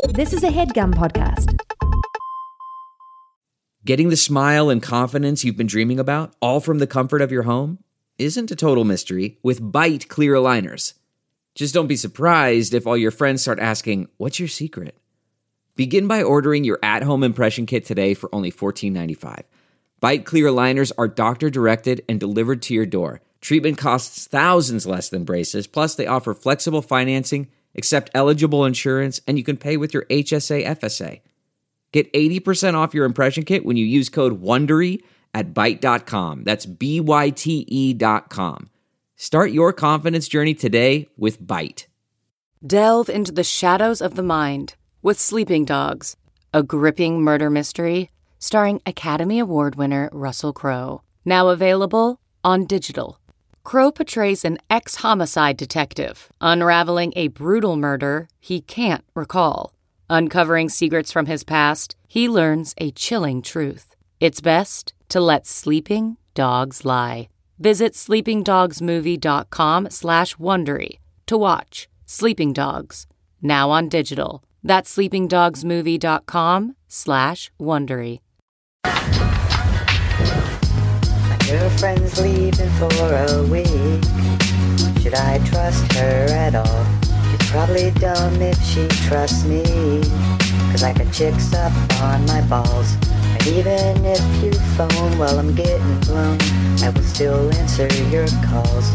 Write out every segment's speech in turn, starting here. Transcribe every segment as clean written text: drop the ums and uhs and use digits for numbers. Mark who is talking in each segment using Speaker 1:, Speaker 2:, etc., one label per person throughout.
Speaker 1: This is a HeadGum podcast.
Speaker 2: Getting the smile and confidence you've been dreaming about, all from the comfort of your home, isn't a total mystery with Byte clear aligners. Just don't be surprised if all your friends start asking, "What's your secret?" Begin by ordering your at-home impression kit today for only $14.95. Byte clear aligners are doctor-directed and delivered to your door. Treatment costs thousands less than braces, plus they offer flexible financing, accept eligible insurance, and you can pay with your HSA FSA. Get 80% off your impression kit when you use code WONDERY at Byte.com. That's BYTE.com. Start your confidence journey today with Byte.
Speaker 3: Delve into the shadows of the mind with Sleeping Dogs, a gripping murder mystery starring Academy Award winner Russell Crowe. Now available on digital. Crowe portrays an ex-homicide detective unraveling a brutal murder he can't recall. Uncovering secrets from his past, he learns a chilling truth. It's best to let sleeping dogs lie. Visit sleepingdogsmovie.com/Wondery to watch Sleeping Dogs, now on digital. That's sleepingdogsmovie.com/Wondery.
Speaker 4: My girlfriend's leaving for a week. Should I trust her at all? She's probably dumb if she trusts me, 'cause I got chicks up on my balls. And even if you phone while I'm getting blown, I will still answer your calls.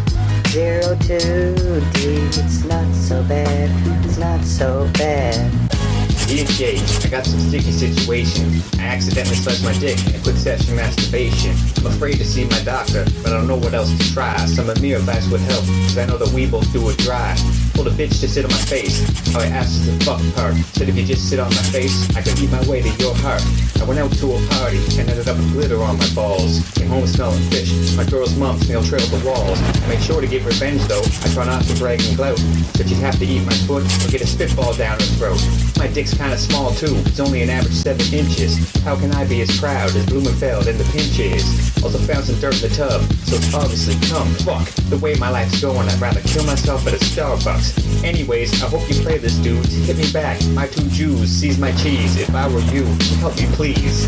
Speaker 4: 02D, it's not so bad, it's not so bad.
Speaker 5: Dear Jake, I got some sticky situation. I accidentally sucked my dick in a quick session masturbation. I'm afraid to see my doctor, but I don't know what else to try. Some amir advice would help, cause I know that we both do it dry. Told a bitch to sit on my face, how I asked her to fuck her. Said if you just sit on my face, I could eat my way to your heart. I went out to a party and ended up with glitter on my balls. Came home smelling fish, my girl's mom snail trailed the walls. I made sure to get revenge though, I try not to brag and gloat. Said she'd have to eat my foot or get a spitball down her throat. My dick's kinda small too, it's only an average 7 inches. How can I be as proud as Blumenfeld and the Pinches? Also found some dirt in the tub, so it's obviously cum. Fuck, the way my life's going, I'd rather kill myself at a Starbucks. Anyways, I hope you play this, dude. Hit me back, my 2 Jews, seize my cheese. If I were you, help me please.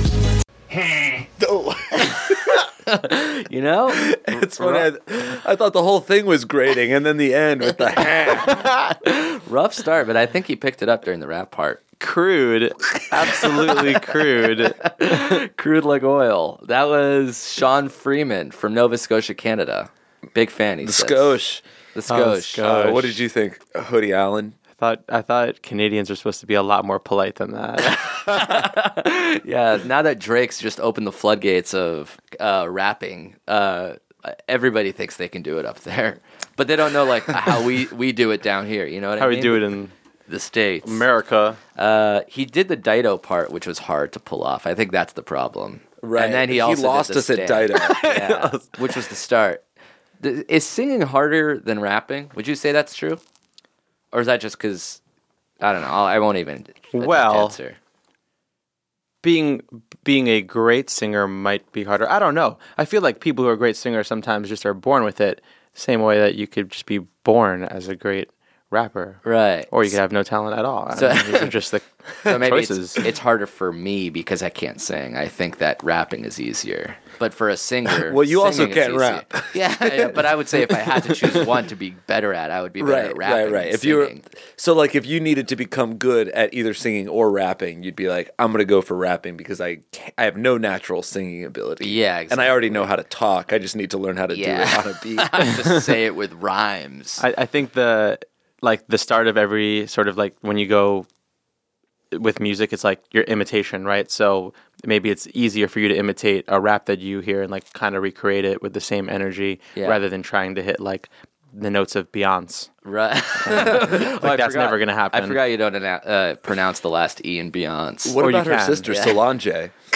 Speaker 6: Oh.
Speaker 7: You know?
Speaker 6: It's funny. I thought the whole thing was grating, and then the end with the hand.
Speaker 7: Rough start, but I think he picked it up during the rap part.
Speaker 8: Crude. Absolutely crude.
Speaker 7: Crude like oil. That was Sean Freeman from Nova Scotia, Canada. Big fan, he says.
Speaker 6: Skosh.
Speaker 7: The Skosh.
Speaker 8: Skosh.
Speaker 6: What did you think, Hoodie Allen?
Speaker 8: I thought Canadians are supposed to be a lot more polite than that.
Speaker 7: Yeah, now that Drake's just opened the floodgates of rapping, everybody thinks they can do it up there. But they don't know like how we do it down here, you know what I mean?
Speaker 8: How we do it in
Speaker 7: the States.
Speaker 8: America.
Speaker 7: He did the Dido part, which was hard to pull off. I think that's the problem.
Speaker 6: Right.
Speaker 7: And then he also
Speaker 6: lost
Speaker 7: did the
Speaker 6: us at
Speaker 7: stand.
Speaker 6: Dido.
Speaker 7: Yeah, which was the start. Is singing harder than rapping? Would you say that's true? Or is that just because, I don't know, I won't even answer.
Speaker 8: Being a great singer might be harder. I don't know. I feel like people who are great singers sometimes just are born with it, same way that you could just be born as a great rapper.
Speaker 7: Right.
Speaker 8: Or you could have no talent at all.
Speaker 7: So,
Speaker 8: these are just the
Speaker 7: so maybe
Speaker 8: choices.
Speaker 7: it's harder for me because I can't sing. I think that rapping is easier. But for a singer,
Speaker 6: well, you also
Speaker 7: singing is
Speaker 6: can't
Speaker 7: easier.
Speaker 6: rap.
Speaker 7: Yeah, but I would say if I had to choose one to be better at, I would be better at rapping.
Speaker 6: Right.
Speaker 7: than
Speaker 6: If you were,
Speaker 7: singing.
Speaker 6: so like if you needed to become good at either singing or rapping, you'd be like, I'm gonna go for rapping because I have no natural singing ability.
Speaker 7: Yeah, exactly.
Speaker 6: And I already know how to talk. I just need to learn how to do it on a beat.
Speaker 7: Just say it with rhymes.
Speaker 8: I think the start of every sort of like when you go with music, it's like your imitation, right? So maybe it's easier for you to imitate a rap that you hear and like kind of recreate it with the same energy rather than trying to hit like the notes of Beyonce.
Speaker 7: Right.
Speaker 8: That's never going to happen.
Speaker 7: I forgot you don't pronounce the last E in Beyonce.
Speaker 6: What about her sister, Solange?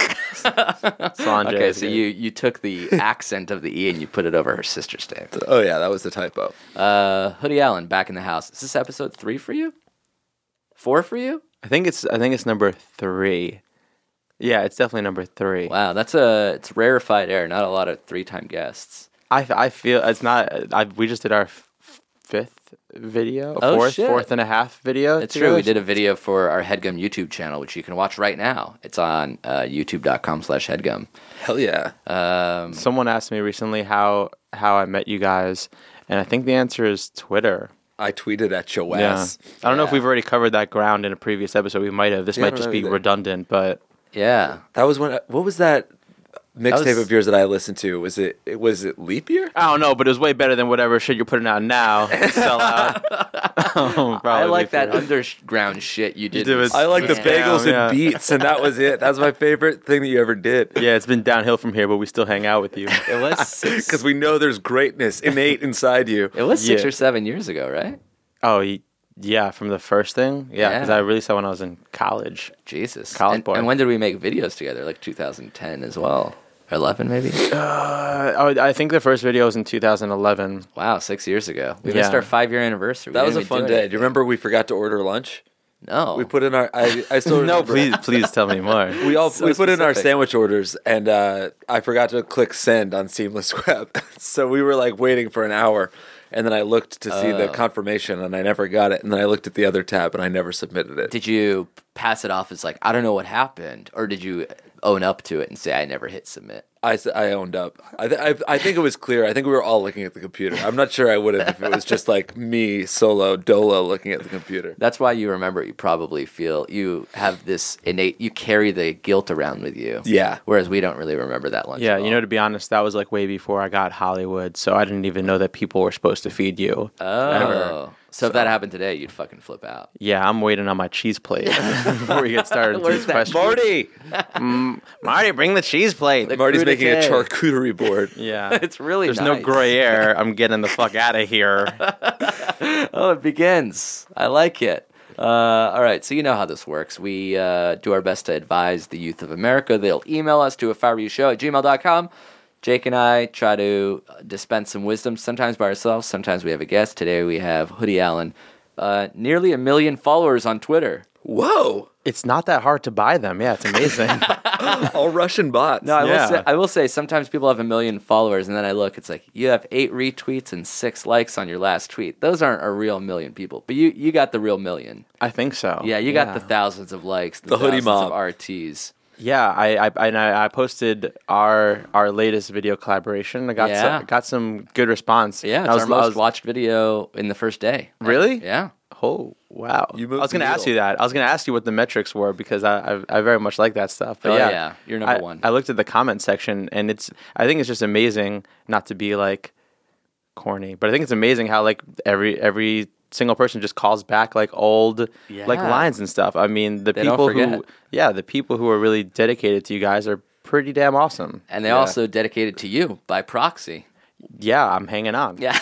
Speaker 8: Solange.
Speaker 7: Okay, so you took the accent of the E and you put it over her sister's name.
Speaker 6: Oh, yeah, that was the typo.
Speaker 7: Hoodie Allen, back in the house. Is this episode 3 for you? 4 for you?
Speaker 8: I think it's number 3. Yeah, it's definitely number 3.
Speaker 7: Wow, it's rarefied air. Not a lot of 3-time guests.
Speaker 8: I feel it's not. We just did our 5th video,
Speaker 7: Oh, shit.
Speaker 8: fourth and a half video.
Speaker 7: It's true. We did a video for our HeadGum YouTube channel, which you can watch right now. It's on youtube.com/HeadGum.
Speaker 6: Hell yeah.
Speaker 8: Someone asked me recently how I met you guys, and I think the answer is Twitter.
Speaker 6: I tweeted at your
Speaker 8: Yeah.
Speaker 6: ass.
Speaker 8: I don't know if we've already covered that ground in a previous episode. We might have. This
Speaker 6: Yeah, I
Speaker 8: might
Speaker 6: don't
Speaker 8: just
Speaker 6: know
Speaker 8: be
Speaker 6: either.
Speaker 8: redundant, but
Speaker 7: Yeah.
Speaker 6: That was when. What was that mixtape
Speaker 7: was-
Speaker 6: of yours that I listened to? Was it leap year?
Speaker 8: I don't know. But it was way better than whatever shit you're putting out now. Sell out.
Speaker 7: I like that underground shit you did.
Speaker 8: did
Speaker 7: with-
Speaker 8: with-
Speaker 6: I like the
Speaker 8: Yeah.
Speaker 6: bagels
Speaker 8: Yeah.
Speaker 6: and beats, and that was it. That's my favorite thing that you ever did.
Speaker 8: Yeah, it's been downhill from here, but we still hang out with you.
Speaker 7: It was six,
Speaker 6: Because we know there's greatness innate inside you.
Speaker 7: it was 6
Speaker 8: Yeah.
Speaker 7: or 7 years ago, right?
Speaker 8: Oh, yeah, from the first thing. Yeah, because
Speaker 7: Yeah.
Speaker 8: I released that when I was in college.
Speaker 7: Jesus.
Speaker 8: College
Speaker 7: and,
Speaker 8: boy.
Speaker 7: and when did we make videos together? Like 2010 as well. 11 maybe?
Speaker 8: I think the first video was in 2011.
Speaker 7: Wow, 6 years ago. We
Speaker 8: Yeah.
Speaker 7: missed our 5-year anniversary. We
Speaker 6: That was a
Speaker 7: didn't even
Speaker 6: fun
Speaker 7: do
Speaker 6: day.
Speaker 7: it.
Speaker 6: Do you remember we forgot to order lunch?
Speaker 7: No.
Speaker 6: We put in our. I still
Speaker 8: No,
Speaker 6: remember.
Speaker 8: please tell me more.
Speaker 6: We
Speaker 7: So
Speaker 6: we put in our
Speaker 7: specific.
Speaker 6: sandwich orders, and I forgot to click send on Seamless Web. So we were like waiting for an hour, and then I looked to see the confirmation, and I never got it. And then I looked at the other tab, and I never submitted it.
Speaker 7: Did you pass it off as like, I don't know what happened? Or did you own up to it and say, I never hit submit?
Speaker 6: I owned up. I think it was clear. I think we were all looking at the computer. I'm not sure I would have if it was just like me solo dolo looking at the computer.
Speaker 7: That's why you remember. You probably feel you have this innate. You carry the guilt around with you.
Speaker 6: Yeah.
Speaker 7: Whereas we don't really remember that lunch.
Speaker 8: Yeah,
Speaker 7: at
Speaker 8: you
Speaker 7: all.
Speaker 8: know, to be honest, that was like way before I got Hollywood, so I didn't even know that people were supposed to feed you.
Speaker 7: Oh, so if that happened today, you'd fucking flip out.
Speaker 8: Yeah, I'm waiting on my cheese plate before we get started into
Speaker 7: Where's
Speaker 8: this
Speaker 7: that
Speaker 8: question.
Speaker 6: Marty!
Speaker 8: Marty, bring the cheese plate.
Speaker 6: Marty's making a
Speaker 7: crudité.
Speaker 6: charcuterie board.
Speaker 8: Yeah,
Speaker 7: It's really
Speaker 8: there's
Speaker 7: nice.
Speaker 8: no gray air. I'm getting the fuck out of here.
Speaker 7: Oh, it begins. I like it. All right, so you know how this works. We do our best to advise the youth of America. They'll email us to ifireyoushow@gmail.com. Jake and I try to dispense some wisdom, sometimes by ourselves, sometimes we have a guest. Today we have Hoodie Allen. Nearly 1 million followers on Twitter.
Speaker 6: Whoa!
Speaker 8: It's not that hard to buy them. Yeah, it's amazing.
Speaker 6: All Russian bots.
Speaker 7: No,
Speaker 8: Yeah.
Speaker 7: I will say sometimes people have 1 million followers, and then I look, it's like you have 8 retweets and 6 likes on your last tweet. Those aren't a real million people, but you got the real million.
Speaker 8: I think so.
Speaker 7: Yeah, you got the thousands of likes,
Speaker 6: The hoodie
Speaker 7: thousands
Speaker 6: mob.
Speaker 7: of RTs.
Speaker 8: Yeah, I posted our latest video collaboration. I got
Speaker 7: Yeah.
Speaker 8: got some good response.
Speaker 7: Yeah,
Speaker 8: I
Speaker 7: it's our most watched video in the first day.
Speaker 8: Really?
Speaker 7: Yeah.
Speaker 8: Oh wow!
Speaker 6: You
Speaker 8: I
Speaker 6: moved
Speaker 8: was going to
Speaker 6: the
Speaker 8: ask you that. I was going to ask you what the metrics were because I very much like that stuff. But
Speaker 7: Oh,
Speaker 8: yeah,
Speaker 7: yeah. You're number one.
Speaker 8: I looked at the comment section and I think it's just amazing. Not to be like corny, but I think it's amazing how like every single person just calls back like old like
Speaker 7: Yeah.
Speaker 8: lines and stuff. I mean, the
Speaker 7: They don't
Speaker 8: people
Speaker 7: forget.
Speaker 8: the people who are really dedicated to you guys are pretty damn awesome.
Speaker 7: And they also dedicated to you by proxy.
Speaker 8: Yeah, I'm hanging on.
Speaker 7: Yeah.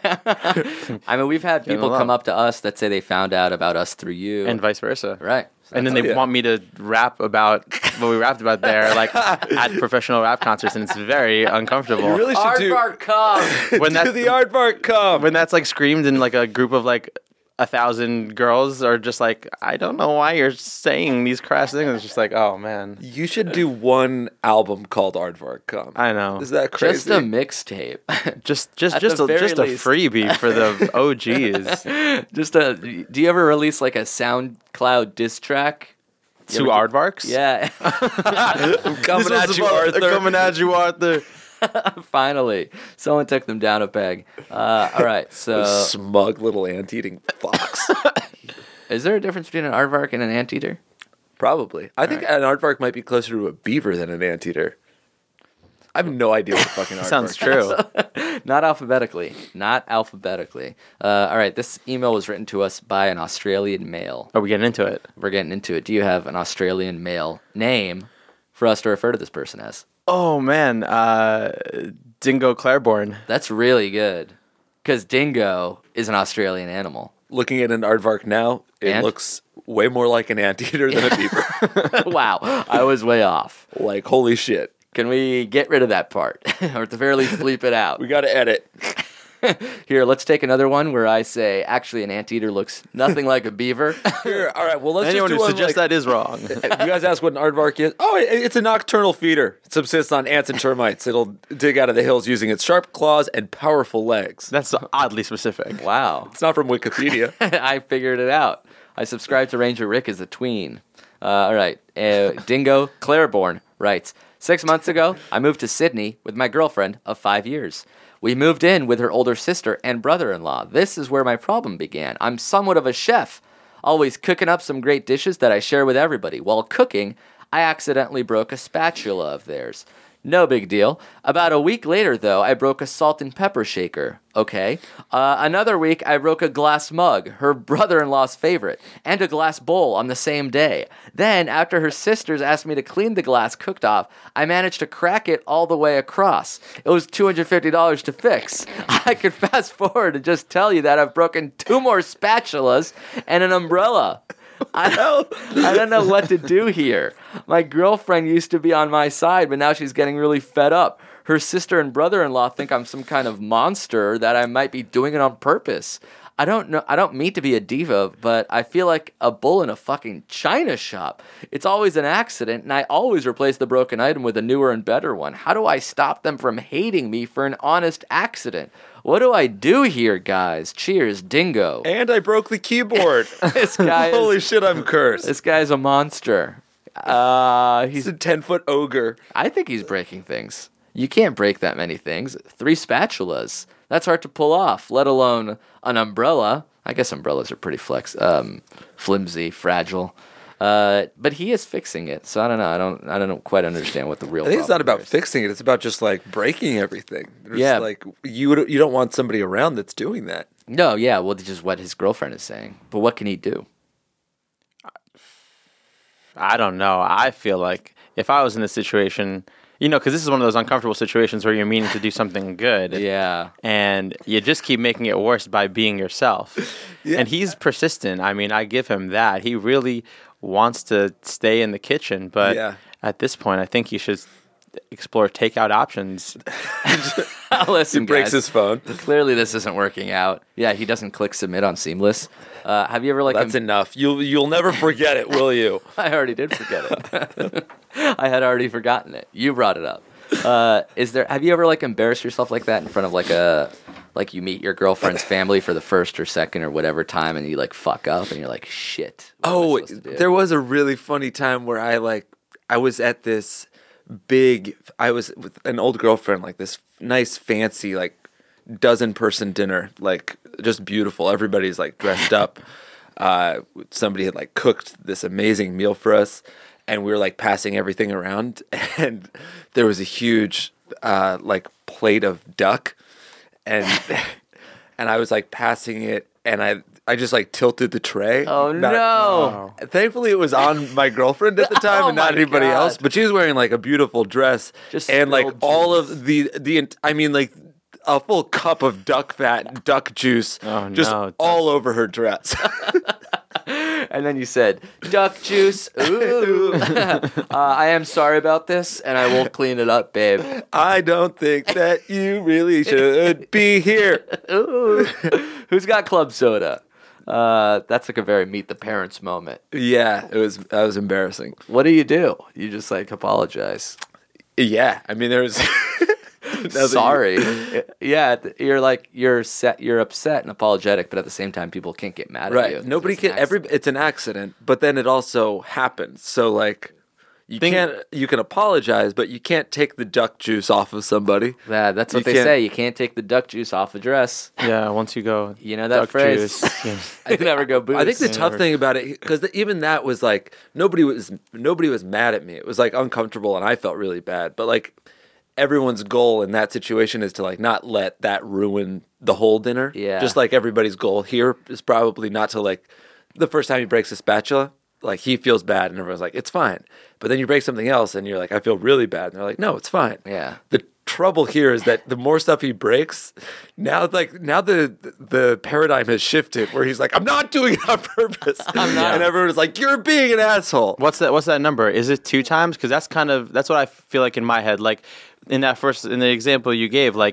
Speaker 7: I mean, we've had people
Speaker 8: along.
Speaker 7: come up to us that say they found out about us through you.
Speaker 8: And vice versa.
Speaker 7: right. So
Speaker 8: And then they want me to rap about what we rapped about there, like at professional rap concerts, and it's very uncomfortable.
Speaker 6: You really should do.
Speaker 7: Aardvark, come!
Speaker 8: when
Speaker 6: Do
Speaker 8: that
Speaker 6: the aardvark come?
Speaker 8: when that's like screamed in like a group of like 1,000 girls are just like, I don't know why you're saying these crass things. It's just like, oh man,
Speaker 6: You should do one album called Aardvark Come.
Speaker 8: I know.
Speaker 6: Is that crazy?
Speaker 7: Just a mixtape.
Speaker 8: just
Speaker 7: At
Speaker 8: just
Speaker 7: the
Speaker 8: a,
Speaker 7: very
Speaker 8: just a
Speaker 7: least.
Speaker 8: freebie for the OGs
Speaker 7: Do you ever release like a SoundCloud diss track?
Speaker 8: to aardvarks.
Speaker 7: Yeah.
Speaker 6: Coming at you, Arthur.
Speaker 8: Coming at you, Arthur.
Speaker 7: Finally. Someone took them down a peg. All right. So
Speaker 6: Smug little ant-eating fox.
Speaker 7: is there a difference between an aardvark and an anteater?
Speaker 6: Probably. I think an aardvark might be closer to a beaver than an anteater. I have no idea what a fucking aardvark
Speaker 8: Sounds
Speaker 6: is.
Speaker 8: true.
Speaker 7: Not alphabetically. Not alphabetically. All right. This email was written to us by an Australian male.
Speaker 8: Are we getting into it?
Speaker 7: We're getting into it. Do you have an Australian male name for us to refer to this person as?
Speaker 8: Oh man, Dingo Claiborne.
Speaker 7: That's really good. Because dingo is an Australian animal.
Speaker 6: Looking at an aardvark now, it
Speaker 7: And?
Speaker 6: looks way more like an anteater than a beaver.
Speaker 7: Wow. I was way off.
Speaker 6: Like, holy shit.
Speaker 7: Can we get rid of that part? Or at the very least, bleep it out?
Speaker 6: We got to edit.
Speaker 7: Here, let's take another one where I say, actually, an anteater looks nothing like a beaver.
Speaker 6: Here, all right. Well, let's
Speaker 8: Anyone
Speaker 6: just
Speaker 8: who
Speaker 6: do one
Speaker 8: suggests
Speaker 6: like,
Speaker 8: that is wrong.
Speaker 6: If you guys ask what an aardvark is, it's a nocturnal feeder. It subsists on ants and termites. It'll dig out of the hills using its sharp claws and powerful legs.
Speaker 8: That's oddly specific.
Speaker 7: Wow.
Speaker 6: It's not from Wikipedia.
Speaker 7: I figured it out. I subscribed to Ranger Rick as a tween. All right. Dingo Claiborne writes, 6 months ago, I moved to Sydney with my girlfriend of 5 years. We moved in with her older sister and brother-in-law. This is where my problem began. I'm somewhat of a chef, always cooking up some great dishes that I share with everybody. While cooking, I accidentally broke a spatula of theirs. No big deal. About a week later, though, I broke a salt and pepper shaker. Okay. Another week, I broke a glass mug, her brother-in-law's favorite, and a glass bowl on the same day. Then, after her sisters asked me to clean the glass cooked off, I managed to crack it all the way across. It was $250 to fix. I could fast forward and just tell you that I've broken 2 more spatulas and an umbrella. I don't know what to do here. My girlfriend used to be on my side, but now she's getting really fed up. Her sister and brother-in-law think I'm some kind of monster, that I might be doing it on purpose. I don't know. I don't mean to be a diva, but I feel like a bull in a fucking china shop. It's always an accident, and I always replace the broken item with a newer and better one. How do I stop them from hating me for an honest accident? What do I do here, guys? Cheers, Dingo.
Speaker 6: And I broke the keyboard.
Speaker 7: This guy is,
Speaker 6: Holy shit, I'm cursed.
Speaker 7: This guy's a monster.
Speaker 6: He's
Speaker 7: He's.
Speaker 6: a 10-foot ogre.
Speaker 7: I think he's breaking things. You can't break that many things. 3 spatulas. That's hard to pull off, let alone an umbrella. I guess umbrellas are pretty flimsy, fragile. But he is fixing it, so I don't know. I don't quite understand what the real.
Speaker 6: I think it's not
Speaker 7: problem
Speaker 6: about
Speaker 7: is.
Speaker 6: fixing it. It's about just like breaking everything. There's
Speaker 7: Yeah.
Speaker 6: like you don't want somebody around that's doing that.
Speaker 7: No, yeah, well, this is what his girlfriend is saying. But what can he do?
Speaker 8: I don't know. I feel like if I was in this situation, because this is one of those uncomfortable situations where you're meaning to do something good.
Speaker 7: Yeah.
Speaker 8: And you just keep making it worse by being yourself.
Speaker 6: Yeah.
Speaker 8: And he's persistent. I mean, I give him that. He really wants to stay in the kitchen. But
Speaker 6: Yeah.
Speaker 8: at this point, I think you should explore takeout options.
Speaker 7: Listen,
Speaker 6: He breaks
Speaker 7: guys,
Speaker 6: his phone.
Speaker 7: clearly this isn't working out. Yeah, he doesn't click submit on Seamless. Have you ever
Speaker 6: That's enough. You'll never forget it, will you?
Speaker 7: I already did forget it. I had already forgotten it. You brought it up. Have you ever embarrassed yourself like that in front of like you meet your girlfriend's family for the first or second or whatever time and you fuck up and you're like, shit. What am I supposed to do?
Speaker 6: There was a really funny time where I was at this I was with an old girlfriend, this nice fancy dozen-person dinner, just beautiful. Everybody's dressed up. Somebody had cooked this amazing meal for us, and we were passing everything around, and there was a huge plate of duck, and and I was passing it, and I just tilted the tray.
Speaker 7: Oh, no.
Speaker 6: Thankfully, it was on my girlfriend at the time
Speaker 7: Oh,
Speaker 6: and not
Speaker 7: my
Speaker 6: anybody
Speaker 7: God.
Speaker 6: else. But she was wearing a beautiful dress,
Speaker 7: Just
Speaker 6: and
Speaker 7: spilled
Speaker 6: all
Speaker 7: juice.
Speaker 6: of a full cup of duck fat, duck juice,
Speaker 8: Oh,
Speaker 6: just
Speaker 8: no.
Speaker 6: all over her dress.
Speaker 7: And then you said, duck juice. Ooh. I am sorry about this, and I will clean it up, babe.
Speaker 6: I don't think that you really should be here.
Speaker 7: Ooh. Who's got club soda? That's a very meet the parents moment.
Speaker 6: Yeah, that was embarrassing.
Speaker 7: What do? You just apologize.
Speaker 6: Yeah, I mean there was.
Speaker 7: Sorry. Yeah, you're upset and apologetic, but at the same time, people can't get mad at you.
Speaker 6: Right. Nobody
Speaker 7: It's an
Speaker 6: can.
Speaker 7: accident.
Speaker 6: It's an accident, but then it also happens. So you can apologize, but you can't take the duck juice off of somebody.
Speaker 7: Yeah, that's what
Speaker 6: You
Speaker 7: they
Speaker 6: can't-
Speaker 7: say. You can't take the duck juice off a dress.
Speaker 8: Yeah, once you go.
Speaker 7: You know that
Speaker 8: duck
Speaker 7: phrase?
Speaker 8: juice, yeah.
Speaker 7: You never go booze.
Speaker 6: I think the tough thing about it, because even that was nobody was mad at me. It was uncomfortable, and I felt really bad. But everyone's goal in that situation is to not let that ruin the whole dinner.
Speaker 7: Yeah.
Speaker 6: Just everybody's goal here is probably not to the first time he breaks a spatula, he feels bad, and everyone's it's fine. But then you break something else, and you're I feel really bad, and they're no, it's fine.
Speaker 7: Yeah.
Speaker 6: The trouble here is that the more stuff he breaks, now the paradigm has shifted where he's I'm not doing it on purpose. I'm not. And everyone's you're being an asshole.
Speaker 8: What's that number? Is it 2 times? Because that's what I feel in my head. In the example you gave,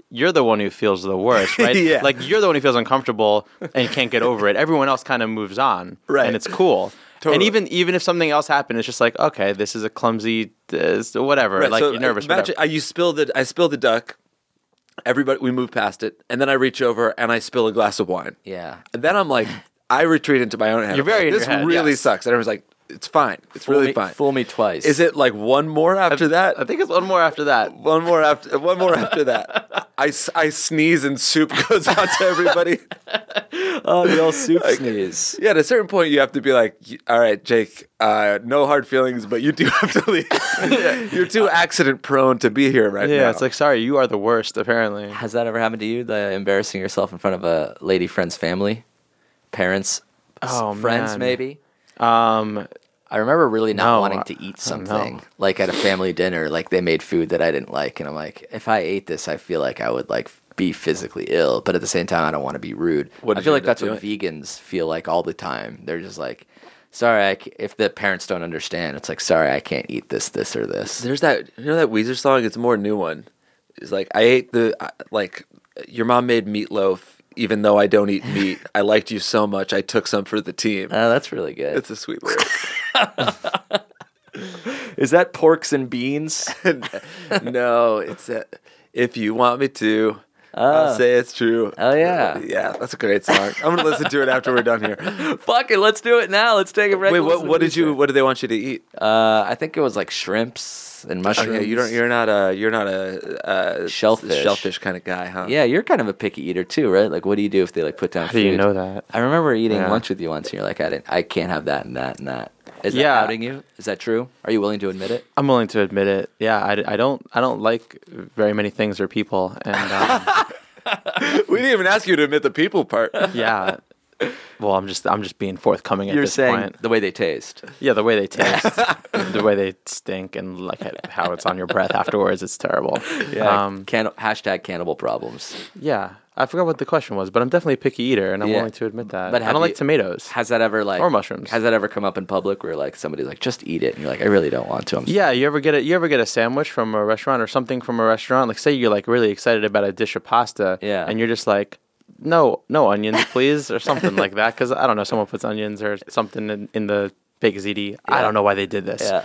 Speaker 8: you're the one who feels the worst, right?
Speaker 6: Yeah.
Speaker 8: Like you're the one who feels uncomfortable and can't get over it. Everyone else kind of moves on,
Speaker 6: Right.
Speaker 8: and it's cool.
Speaker 6: Totally.
Speaker 8: And even if something else happened, it's just like, okay, this is a clumsy, whatever.
Speaker 6: Right,
Speaker 8: Like
Speaker 6: so
Speaker 8: you're nervous.
Speaker 6: Imagine
Speaker 8: whatever.
Speaker 6: I spilled the duck. Everybody, we move past it, and then I reach over and I spill a glass of wine.
Speaker 7: Yeah.
Speaker 6: And then I'm like, I retreat into my own head.
Speaker 8: You're very in
Speaker 6: this
Speaker 8: your head,
Speaker 6: really
Speaker 8: yes.
Speaker 6: sucks. And everyone's like, it's fine. It's really fine.
Speaker 7: Fool me twice.
Speaker 6: Is it like one more after that?
Speaker 8: I think it's one more after that.
Speaker 6: One more after that. I sneeze and soup goes out to everybody.
Speaker 7: Oh, the old soup sneeze.
Speaker 6: Yeah, at a certain point you have to be like, all right, Jake, no hard feelings, but you do have to leave. You're too accident prone to be here right now.
Speaker 8: Yeah, it's like, sorry, you are the worst, apparently.
Speaker 7: Has that ever happened to you? The embarrassing yourself in front of a lady friend's family, parents, friends,
Speaker 8: man.
Speaker 7: maybe.
Speaker 8: I
Speaker 7: I remember really not
Speaker 8: No,
Speaker 7: wanting to eat
Speaker 8: I don't
Speaker 7: something,
Speaker 8: know.
Speaker 7: like at a family dinner, like they made food that I didn't like, and I'm like, if I ate this, I feel like I would like be physically ill, but at the same time, I don't want to be rude.
Speaker 6: What
Speaker 7: I
Speaker 6: did
Speaker 7: feel
Speaker 6: you
Speaker 7: like
Speaker 6: end up
Speaker 7: that's what
Speaker 6: doing?
Speaker 7: vegans feel like all the time. They're just like, sorry, if the parents don't understand, it's like, sorry, I can't eat this, or this.
Speaker 6: There's that, you know that Weezer song? It's a more new one. It's like, I ate your mom made meatloaf, even though I don't eat meat. I liked you so much, I took some for the team.
Speaker 7: Oh, that's really good.
Speaker 6: It's a sweet lyric.
Speaker 7: Is that porks and beans?
Speaker 6: No, it's if you want me to, I'll say it's true.
Speaker 7: Oh, yeah.
Speaker 6: Yeah, that's a great song. I'm gonna listen to it after we're done here.
Speaker 7: Fuck it, let's do it now. Let's take a break.
Speaker 6: Wait, what did they want you to eat?
Speaker 7: I think it was like shrimps and mushrooms.
Speaker 6: Okay, you're not a
Speaker 7: Shellfish
Speaker 6: kind of guy, huh?
Speaker 7: Yeah, you're kind of a picky eater too, right? Like, what do you do if they like put down
Speaker 8: How
Speaker 7: food?
Speaker 8: do you know that?
Speaker 7: I remember eating
Speaker 8: Yeah.
Speaker 7: lunch with you once, and you're like, I can't have that and that and that. Is that
Speaker 8: Yeah.
Speaker 7: outing you? Is that true? Are you willing to admit it?
Speaker 8: I'm willing to admit it. Yeah, I don't like very many things or people, and
Speaker 6: We didn't even ask you to admit the people part.
Speaker 8: yeah. Well, I'm just being forthcoming at
Speaker 7: You're
Speaker 8: this
Speaker 7: saying
Speaker 8: point.
Speaker 7: the way they taste.
Speaker 8: Yeah, the way they taste, the way they stink, and like how it's on your breath afterwards. It's terrible.
Speaker 7: Yeah. Hashtag cannibal problems.
Speaker 8: Yeah. I forgot what the question was, but I'm definitely a picky eater, and I'm
Speaker 7: Yeah.
Speaker 8: willing to admit that.
Speaker 7: But
Speaker 8: I
Speaker 7: have
Speaker 8: don't
Speaker 7: you-
Speaker 8: like tomatoes.
Speaker 7: Has that ever like
Speaker 8: Or mushrooms.
Speaker 7: Has that ever come up in public where like somebody's like, just eat it, and you're like, I really don't want to. I'm
Speaker 8: Yeah, you ever get a sandwich from a restaurant or something from a restaurant? Like, say you're like really excited about a dish of pasta,
Speaker 7: Yeah.
Speaker 8: and you're just like, no onions, please, or something like that. Because I don't know, someone puts onions or something in the baked ziti. I don't know why they did this.
Speaker 7: Yeah.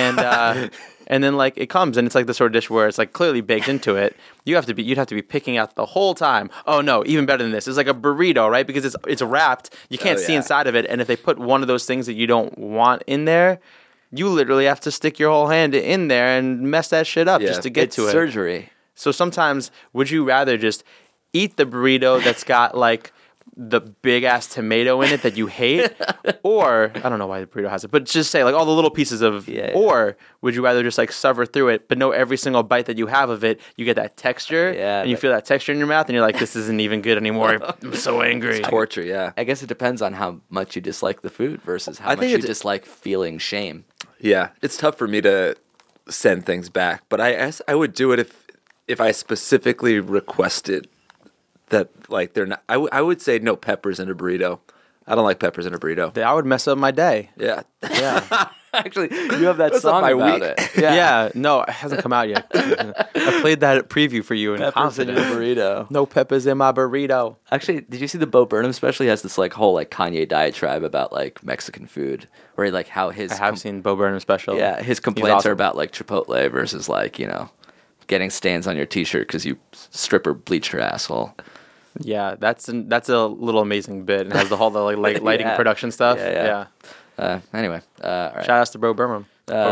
Speaker 8: And then like it comes and it's like the sort of dish where it's like clearly baked into it. You'd have to be picking out the whole time. Oh no, even better than this. It's like a burrito, right? Because it's wrapped. You can't see inside of it. And if they put one of those things that you don't want in there, you literally have to stick your whole hand in there and mess that shit up just to get
Speaker 7: it's
Speaker 8: to it.
Speaker 7: surgery.
Speaker 8: So sometimes, would you rather just eat the burrito that's got like the big ass tomato in it that you hate, or I don't know why the burrito has it, but just say like all the little pieces of, or would you rather just like suffer through it, but know every single bite that you have of it, you get that texture, and you feel that texture in your mouth, and you're like, this isn't even good anymore. I'm so angry.
Speaker 6: It's torture, yeah.
Speaker 7: I guess it depends on how much you dislike the food versus how
Speaker 6: I
Speaker 7: much
Speaker 6: think
Speaker 7: you
Speaker 6: it-
Speaker 7: dislike feeling shame.
Speaker 6: Yeah, it's tough for me to send things back, but I would do it if I specifically requested that, like, they're not. I would say no peppers in a burrito. I don't like peppers in a burrito.
Speaker 8: I would mess up my day.
Speaker 6: Yeah.
Speaker 8: Yeah.
Speaker 7: Actually, you have that
Speaker 6: That's not
Speaker 7: song
Speaker 6: my
Speaker 7: about
Speaker 6: week.
Speaker 7: it.
Speaker 8: Yeah. No, it hasn't come out yet. I played that preview for you in
Speaker 7: Peppers in your
Speaker 8: confidence.
Speaker 7: burrito.
Speaker 8: No peppers in my burrito.
Speaker 7: Actually, did you see the Bo Burnham special? He has this like whole like Kanye diatribe about like Mexican food, where he, like how his
Speaker 8: I have seen Bo Burnham special.
Speaker 7: yeah his
Speaker 8: He's
Speaker 7: complaints are
Speaker 8: awesome.
Speaker 7: about like Chipotle versus like getting stains on your T-shirt because you stripper bleached your asshole.
Speaker 8: Yeah, that's a little amazing bit and has the whole like lighting
Speaker 7: Yeah.
Speaker 8: production stuff.
Speaker 7: Yeah. Anyway, all right.
Speaker 8: Shout outs to Bo Burnham.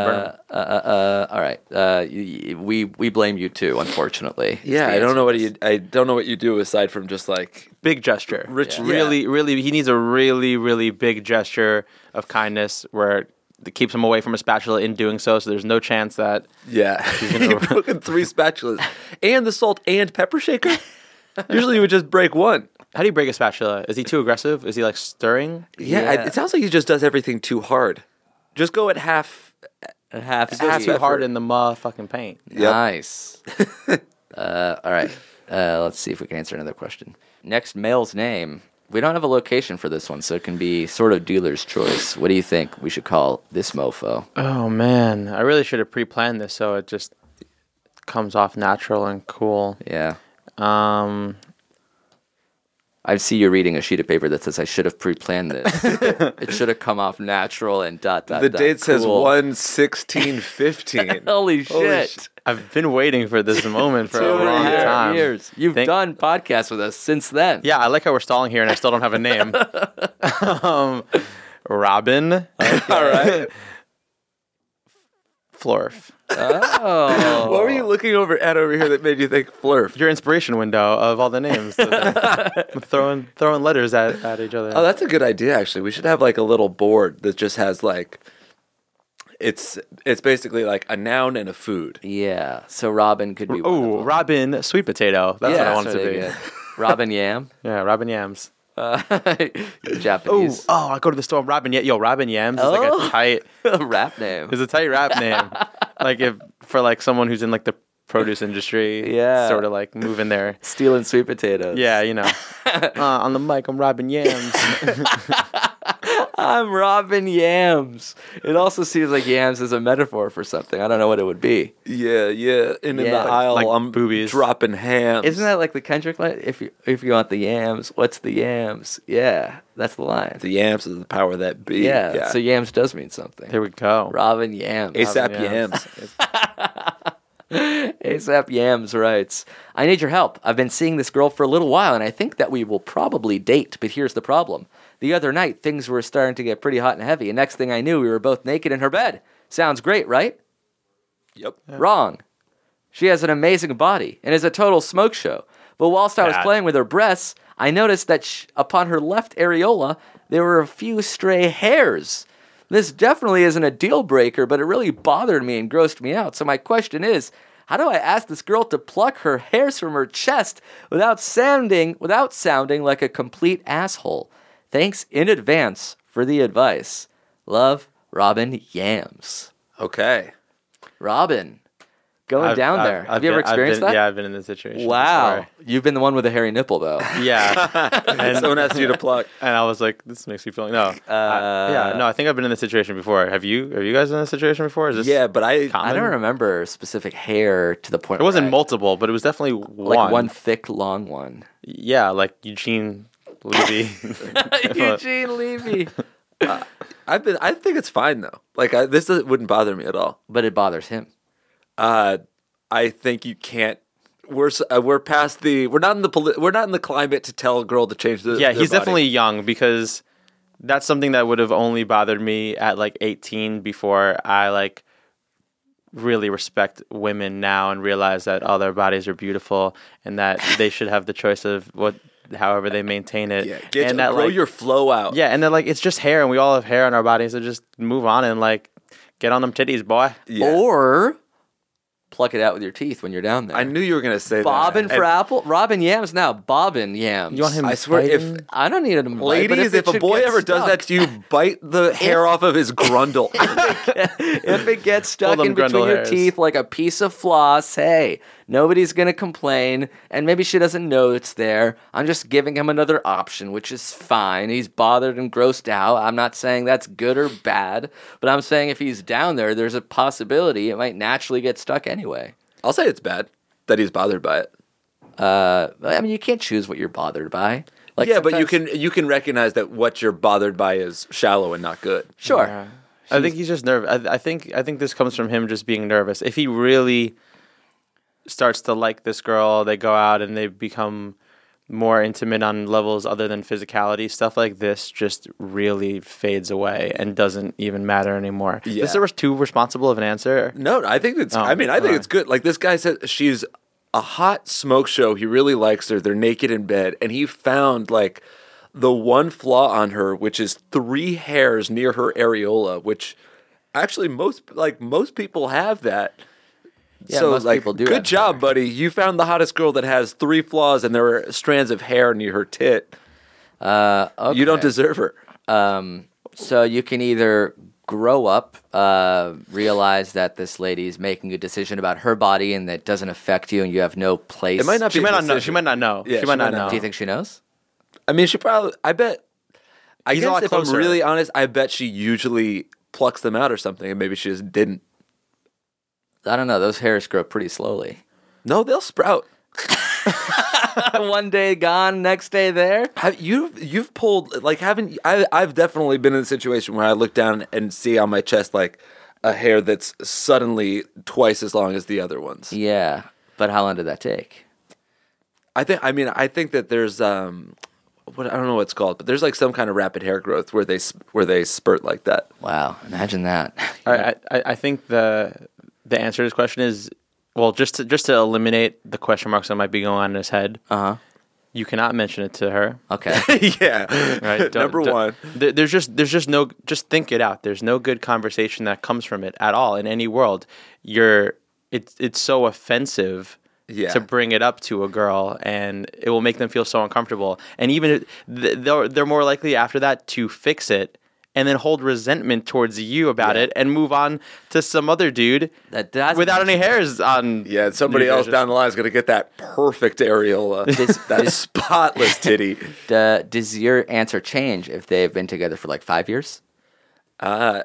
Speaker 7: All right. We blame you too, unfortunately. is
Speaker 6: Yeah,
Speaker 7: the
Speaker 6: I don't
Speaker 7: answer.
Speaker 6: know what you do aside from just like
Speaker 8: Big gesture.
Speaker 6: Rich-
Speaker 8: Really, he needs a really, really big gesture of kindness where it keeps him away from a spatula in doing so there's no chance that
Speaker 6: he broke in 3 spatulas and the salt and pepper shaker. Usually you would just break one.
Speaker 8: how do you break a spatula? Is he too aggressive? Is he like stirring?
Speaker 6: Yeah, it sounds like he just does everything too hard. Just go at half.
Speaker 7: Half
Speaker 8: It's not
Speaker 7: speed.
Speaker 8: too hard in the motherfucking paint.
Speaker 7: Nice. All right. Let's see if we can answer another question. Next male's name. We don't have a location for this one, so it can be sort of dealer's choice. What do you think we should call this mofo?
Speaker 8: Oh man, I really should have pre-planned this so it just comes off natural and cool.
Speaker 7: Yeah. I see you reading a sheet of paper that says I should have pre-planned this. It should have come off natural and dot.
Speaker 6: The date says
Speaker 7: cool.
Speaker 6: 1/16/15.
Speaker 7: Holy shit.
Speaker 8: I've been waiting for this moment for a
Speaker 7: 2.5
Speaker 8: long time.
Speaker 7: years. You've done podcasts with us since then.
Speaker 8: Yeah, I like how we're stalling here and I still don't have a name. Robin.
Speaker 6: All right.
Speaker 8: Flurf.
Speaker 7: Oh.
Speaker 6: What were you looking over here that made you think Flurf?
Speaker 8: Your inspiration window of all the names. throwing letters at each other.
Speaker 6: Oh, that's a good idea, actually. We should have like a little board that just has like, it's basically like a noun and a food.
Speaker 7: Yeah. So Robin could be one of
Speaker 8: Oh,
Speaker 7: them.
Speaker 8: Robin Sweet Potato. That's what I want it to be.
Speaker 7: Good. Robin Yam.
Speaker 8: Yeah, Robin Yams.
Speaker 7: Japanese.
Speaker 8: I go to the store. Robin Yams is like a tight.
Speaker 7: Rap name.
Speaker 8: It's a tight rap name. Like if for like someone who's in like the produce industry.
Speaker 7: Yeah.
Speaker 8: Sort of like moving there.
Speaker 7: Stealing sweet potatoes.
Speaker 8: Yeah, you know. On the mic, I'm Robin Yams.
Speaker 7: I'm Robin Yams. It also seems like yams is a metaphor for something. I don't know what it would be.
Speaker 6: Yeah. And in the
Speaker 7: Yeah.
Speaker 6: aisle,
Speaker 8: Like
Speaker 6: I'm
Speaker 8: boobies.
Speaker 6: dropping hams.
Speaker 7: Isn't that like the Kendrick line? If you want the yams, what's the yams? Yeah, that's the line.
Speaker 6: The yams is the power that be.
Speaker 7: Yeah. So yams does mean something.
Speaker 8: There we go.
Speaker 7: Robin Yams.
Speaker 6: ASAP
Speaker 8: Robin
Speaker 6: yams.
Speaker 7: ASAP Yams writes, I need your help. I've been seeing this girl for a little while, and I think that we will probably date, but here's the problem. The other night, things were starting to get pretty hot and heavy, and next thing I knew, we were both naked in her bed. Sounds great, right?
Speaker 6: Yep.
Speaker 7: Wrong. She has an amazing body and is a total smoke show. But whilst I was
Speaker 8: Bad.
Speaker 7: playing with her breasts, I noticed that upon her left areola, there were a few stray hairs. This definitely isn't a deal breaker, but it really bothered me and grossed me out. So my question is, how do I ask this girl to pluck her hairs from her chest without sounding like a complete asshole? Thanks in advance for the advice. Love, Robin Yams.
Speaker 6: Okay.
Speaker 7: Robin, going down there. Have you ever experienced that?
Speaker 8: Yeah, I've been in this situation.
Speaker 7: Wow.
Speaker 8: before.
Speaker 7: You've been the one with the hairy nipple, though.
Speaker 8: Yeah. And
Speaker 6: Someone asked you to pluck.
Speaker 8: And I was like, this makes me feel no. I think I've been in this situation before. Have you guys been in this situation before? Is this
Speaker 6: Yeah, but I
Speaker 8: common?
Speaker 7: I don't remember specific hair to the point
Speaker 8: It wasn't
Speaker 7: where
Speaker 8: multiple, but it was definitely
Speaker 7: like one thick, long one.
Speaker 8: Yeah, like Eugene Levy.
Speaker 7: Eugene Levy.
Speaker 6: I think it's fine though. Like this wouldn't bother me at all.
Speaker 7: But it bothers him.
Speaker 6: I think you can't. We're past the. We're not in the climate to tell a girl to change the.
Speaker 8: Yeah,
Speaker 6: their
Speaker 8: he's
Speaker 6: body.
Speaker 8: definitely young because that's something that would have only bothered me at like 18 before I like really respect women now and realize that all their bodies are beautiful and that they should have the choice of however they maintain it.
Speaker 6: Yeah,
Speaker 8: and that
Speaker 6: grow
Speaker 8: like
Speaker 6: your flow out.
Speaker 8: yeah, and then like it's just hair and we all have hair on our bodies, so just move on and like get on them titties, boy.
Speaker 6: Yeah.
Speaker 7: Or pluck it out with your teeth when you're down there.
Speaker 6: I knew you were gonna say
Speaker 7: Bobbin
Speaker 6: that.
Speaker 7: for apple? Robin Yams now. Bobbin Yams.
Speaker 8: You want him?
Speaker 6: I swear, if
Speaker 8: biting?
Speaker 7: I don't need him. to bite, but
Speaker 6: ladies,
Speaker 7: it
Speaker 6: if a
Speaker 7: should
Speaker 6: boy
Speaker 7: get
Speaker 6: ever does
Speaker 7: stuck-
Speaker 6: that to you, bite the hair off of his grundle.
Speaker 7: if it gets stuck
Speaker 8: them
Speaker 7: in between
Speaker 8: grundle
Speaker 7: your
Speaker 8: hairs.
Speaker 7: teeth like a piece of floss, hey, nobody's going to complain. And maybe she doesn't know it's there. I'm just giving him another option, which is fine. He's bothered and grossed out. I'm not saying that's good or bad, but I'm saying if he's down there, there's a possibility it might naturally get stuck anyway.
Speaker 6: I'll say it's bad that he's bothered by it.
Speaker 7: I mean, you can't choose what you're bothered by. Like
Speaker 6: Yeah, but
Speaker 7: sometimes-
Speaker 6: you can recognize that what you're bothered by is shallow and not good.
Speaker 7: Sure.
Speaker 8: Yeah. I think he's just nervous. I think this comes from him just being nervous. If he really starts to like this girl, they go out and they become more intimate on levels other than physicality. Stuff like this just really fades away and doesn't even matter anymore.
Speaker 6: Yeah.
Speaker 8: Is there too responsible of an answer?
Speaker 6: No, I think it's.
Speaker 8: Oh,
Speaker 6: I think
Speaker 8: alright.
Speaker 6: it's good. Like this guy said, she's a hot smoke show. He really likes her. They're naked in bed, and he found like the one flaw on her, which is 3 hairs near her areola, which actually most people have that.
Speaker 7: Yeah,
Speaker 6: so
Speaker 7: most
Speaker 6: like,
Speaker 7: people do
Speaker 6: good
Speaker 7: have
Speaker 6: job,
Speaker 7: hair.
Speaker 6: buddy. You found the hottest girl that has 3 flaws, and there are strands of hair near her tit.
Speaker 7: Okay.
Speaker 6: You don't deserve her.
Speaker 7: So you can either grow up, realize that this lady's making a decision about her body and that doesn't affect you and you have no place.
Speaker 6: It might not
Speaker 8: She
Speaker 6: be.
Speaker 8: might
Speaker 6: a
Speaker 8: not know.
Speaker 6: decision.
Speaker 8: She might not know.
Speaker 6: Yeah,
Speaker 8: she might not know.
Speaker 7: Do you think she knows?
Speaker 6: I mean, she probably. I bet. I
Speaker 8: He's a lot
Speaker 6: guess if I'm
Speaker 8: closer.
Speaker 6: really honest, I bet she usually plucks them out or something, and maybe she just didn't.
Speaker 7: I don't know. Those hairs grow pretty slowly.
Speaker 6: No, they'll sprout.
Speaker 7: One day gone, next day there.
Speaker 6: You've pulled like haven't I've definitely been in a situation where I look down and see on my chest like a hair that's suddenly twice as long as the other ones.
Speaker 7: Yeah, but how long did that take?
Speaker 6: I think that there's I don't know what it's called, but there's like some kind of rapid hair growth where they spurt like that.
Speaker 7: Wow, imagine that.
Speaker 8: I think the answer to this question is, well, just to eliminate the question marks that might be going on in his head. You cannot mention it to her.
Speaker 7: Okay.
Speaker 6: Yeah.
Speaker 8: Right.
Speaker 6: Number one.
Speaker 8: There's just no. Just think it out. There's no good conversation that comes from it at all in any world. It's so offensive.
Speaker 6: Yeah.
Speaker 8: To bring it up to a girl, and it will make them feel so uncomfortable. And even they're more likely after that to fix it and then hold resentment towards you about it and move on to some other dude without any hairs on.
Speaker 6: Yeah, somebody else down the line is going to get that perfect areola, that spotless titty.
Speaker 7: Does your answer change if they've been together for like 5 years?
Speaker 6: I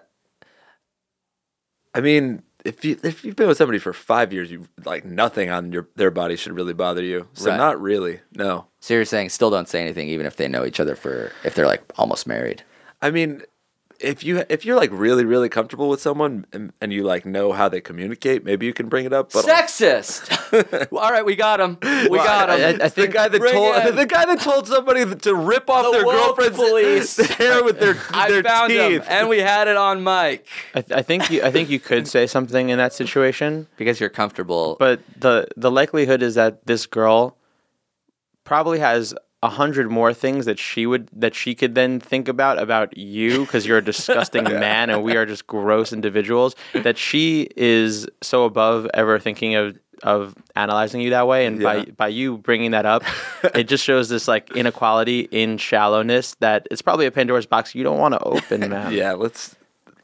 Speaker 6: mean, if you've been with somebody for 5 years, you like nothing on their body should really bother you. So
Speaker 7: Right.
Speaker 6: not really, no.
Speaker 7: So you're saying still don't say anything even if they know each other if they're like almost married.
Speaker 6: I mean, if you're like really really comfortable with someone and you like know how they communicate, maybe you can bring it up. But
Speaker 7: Sexist. All right, we got him. We got him.
Speaker 6: I think the guy that told somebody to rip off their
Speaker 7: woke
Speaker 6: girlfriend's
Speaker 7: police.
Speaker 6: hair with their
Speaker 7: I found
Speaker 6: teeth.
Speaker 7: him, and we had it on mic
Speaker 8: I think you could say something in that situation,
Speaker 7: because you're comfortable.
Speaker 8: but the likelihood is that this girl probably has 100 more things that she could then think about you, because you're a disgusting man and we are just gross individuals, that she is so above ever thinking of analyzing you that way. And by you bringing that up, it just shows this like inequality in shallowness that it's probably a Pandora's box you don't want to open, man.
Speaker 6: Yeah, let's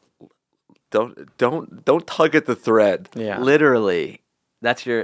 Speaker 6: don't tug at the thread.
Speaker 8: Yeah.
Speaker 7: Literally, that's your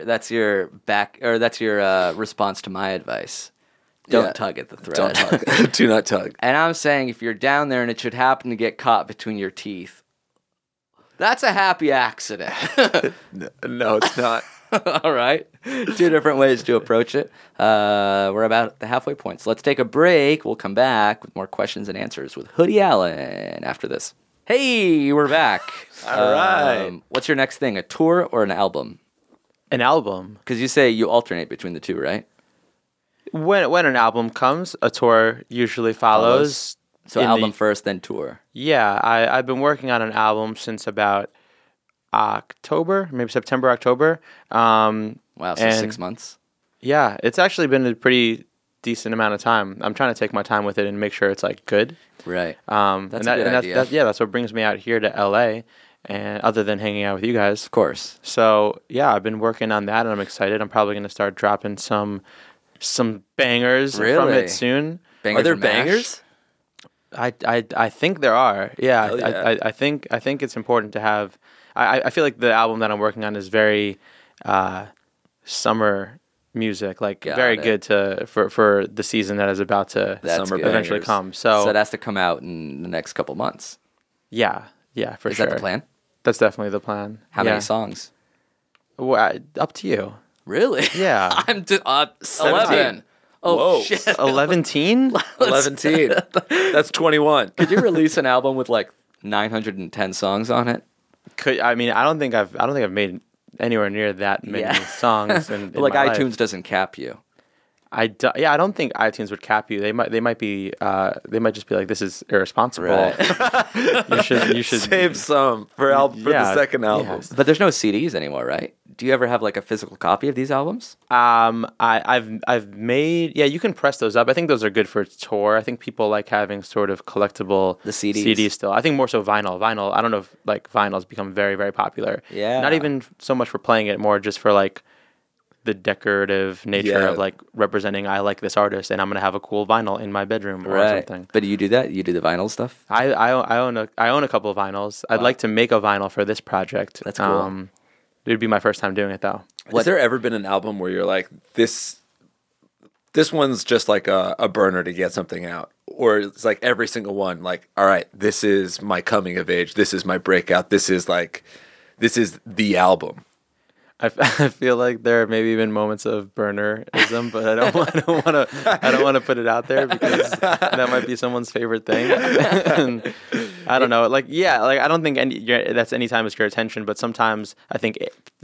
Speaker 7: response to my advice. Don't tug at the thread.
Speaker 6: Don't tug. Do not tug.
Speaker 7: And I'm saying if you're down there and it should happen to get caught between your teeth, that's a happy accident.
Speaker 6: No, it's not.
Speaker 7: All right. 2 different ways to approach it. We're about at the halfway point. So let's take a break. We'll come back with more questions and answers with Hoodie Allen after this. Hey, we're back.
Speaker 6: All right.
Speaker 7: What's your next thing, a tour or an album?
Speaker 8: An album.
Speaker 7: Because you say you alternate between the two, right?
Speaker 8: When an album comes, a tour usually follows.
Speaker 7: So album first, then tour.
Speaker 8: Yeah, I've been working on an album since about October, maybe September, October.
Speaker 7: Wow, so
Speaker 8: and
Speaker 7: 6 months.
Speaker 8: Yeah, it's actually been a pretty decent amount of time. I'm trying to take my time with it and make sure it's like good.
Speaker 7: Right.
Speaker 8: That's
Speaker 7: a good idea.
Speaker 8: That's what brings me out here to LA, and other than hanging out with you guys.
Speaker 7: Of course.
Speaker 8: So yeah, I've been working on that, and I'm excited. I'm probably going to start dropping some bangers from
Speaker 7: Really?
Speaker 8: it soon.
Speaker 7: Bangers
Speaker 6: Are there
Speaker 7: or mash?
Speaker 6: bangers?
Speaker 8: I think there are. Yeah,
Speaker 6: Hell yeah.
Speaker 8: I think it's important to have. I feel like the album that I'm working on is very summer music, like
Speaker 7: Got
Speaker 8: very
Speaker 7: it.
Speaker 8: good for the season that is about to
Speaker 7: That's
Speaker 6: Summer
Speaker 7: good.
Speaker 8: eventually
Speaker 6: bangers.
Speaker 8: come.
Speaker 7: So
Speaker 8: So
Speaker 7: it has to come out in the next couple months.
Speaker 8: yeah, for
Speaker 7: Is
Speaker 8: sure.
Speaker 7: that the plan?
Speaker 8: That's definitely the plan.
Speaker 7: How
Speaker 8: Yeah.
Speaker 7: many songs?
Speaker 8: Well, up to you.
Speaker 7: Really?
Speaker 8: Yeah.
Speaker 7: I'm 11. Oh,
Speaker 6: Whoa.
Speaker 7: shit.
Speaker 8: 11?
Speaker 6: 11. That's 21.
Speaker 7: Could you release an album with like 910 songs on it?
Speaker 8: I don't think I've made anywhere near that many
Speaker 7: Yeah.
Speaker 8: songs. In
Speaker 7: But like
Speaker 8: my
Speaker 7: iTunes
Speaker 8: life.
Speaker 7: doesn't cap you.
Speaker 8: I don't think iTunes would cap you. They might just be like, this is irresponsible.
Speaker 7: Right.
Speaker 8: You should
Speaker 6: Save some for the
Speaker 8: Yeah,
Speaker 6: second album.
Speaker 8: yes.
Speaker 7: But there's no CDs anymore, right? Do you ever have like a physical copy of these albums?
Speaker 8: I've made, yeah, you can press those up. I think those are good for tour. I think people like having sort of collectible
Speaker 7: The CDs.
Speaker 8: still. I think more so vinyl. I don't know if like vinyl's become very, very popular.
Speaker 7: Yeah.
Speaker 8: Not even so much for playing it, more just for like the decorative nature
Speaker 6: Yeah.
Speaker 8: of like representing I like this artist and I'm gonna have a cool vinyl in my bedroom or something.
Speaker 7: But do you do that? You do the vinyl stuff?
Speaker 8: I own a couple of vinyls. I'd like to make a vinyl for this project.
Speaker 7: That's cool.
Speaker 8: It would be my first time doing it though.
Speaker 6: Has there ever been an album where you're like, this one's just like a burner to get something out? Or it's like every single one, like, all right, this is my coming of age. This is my breakout. This is the album.
Speaker 8: I feel like there are maybe even moments of burnerism, but I don't want to put it out there because that might be someone's favorite thing. And I don't know. Like, yeah, like I don't think that's any time it's your attention, but sometimes I think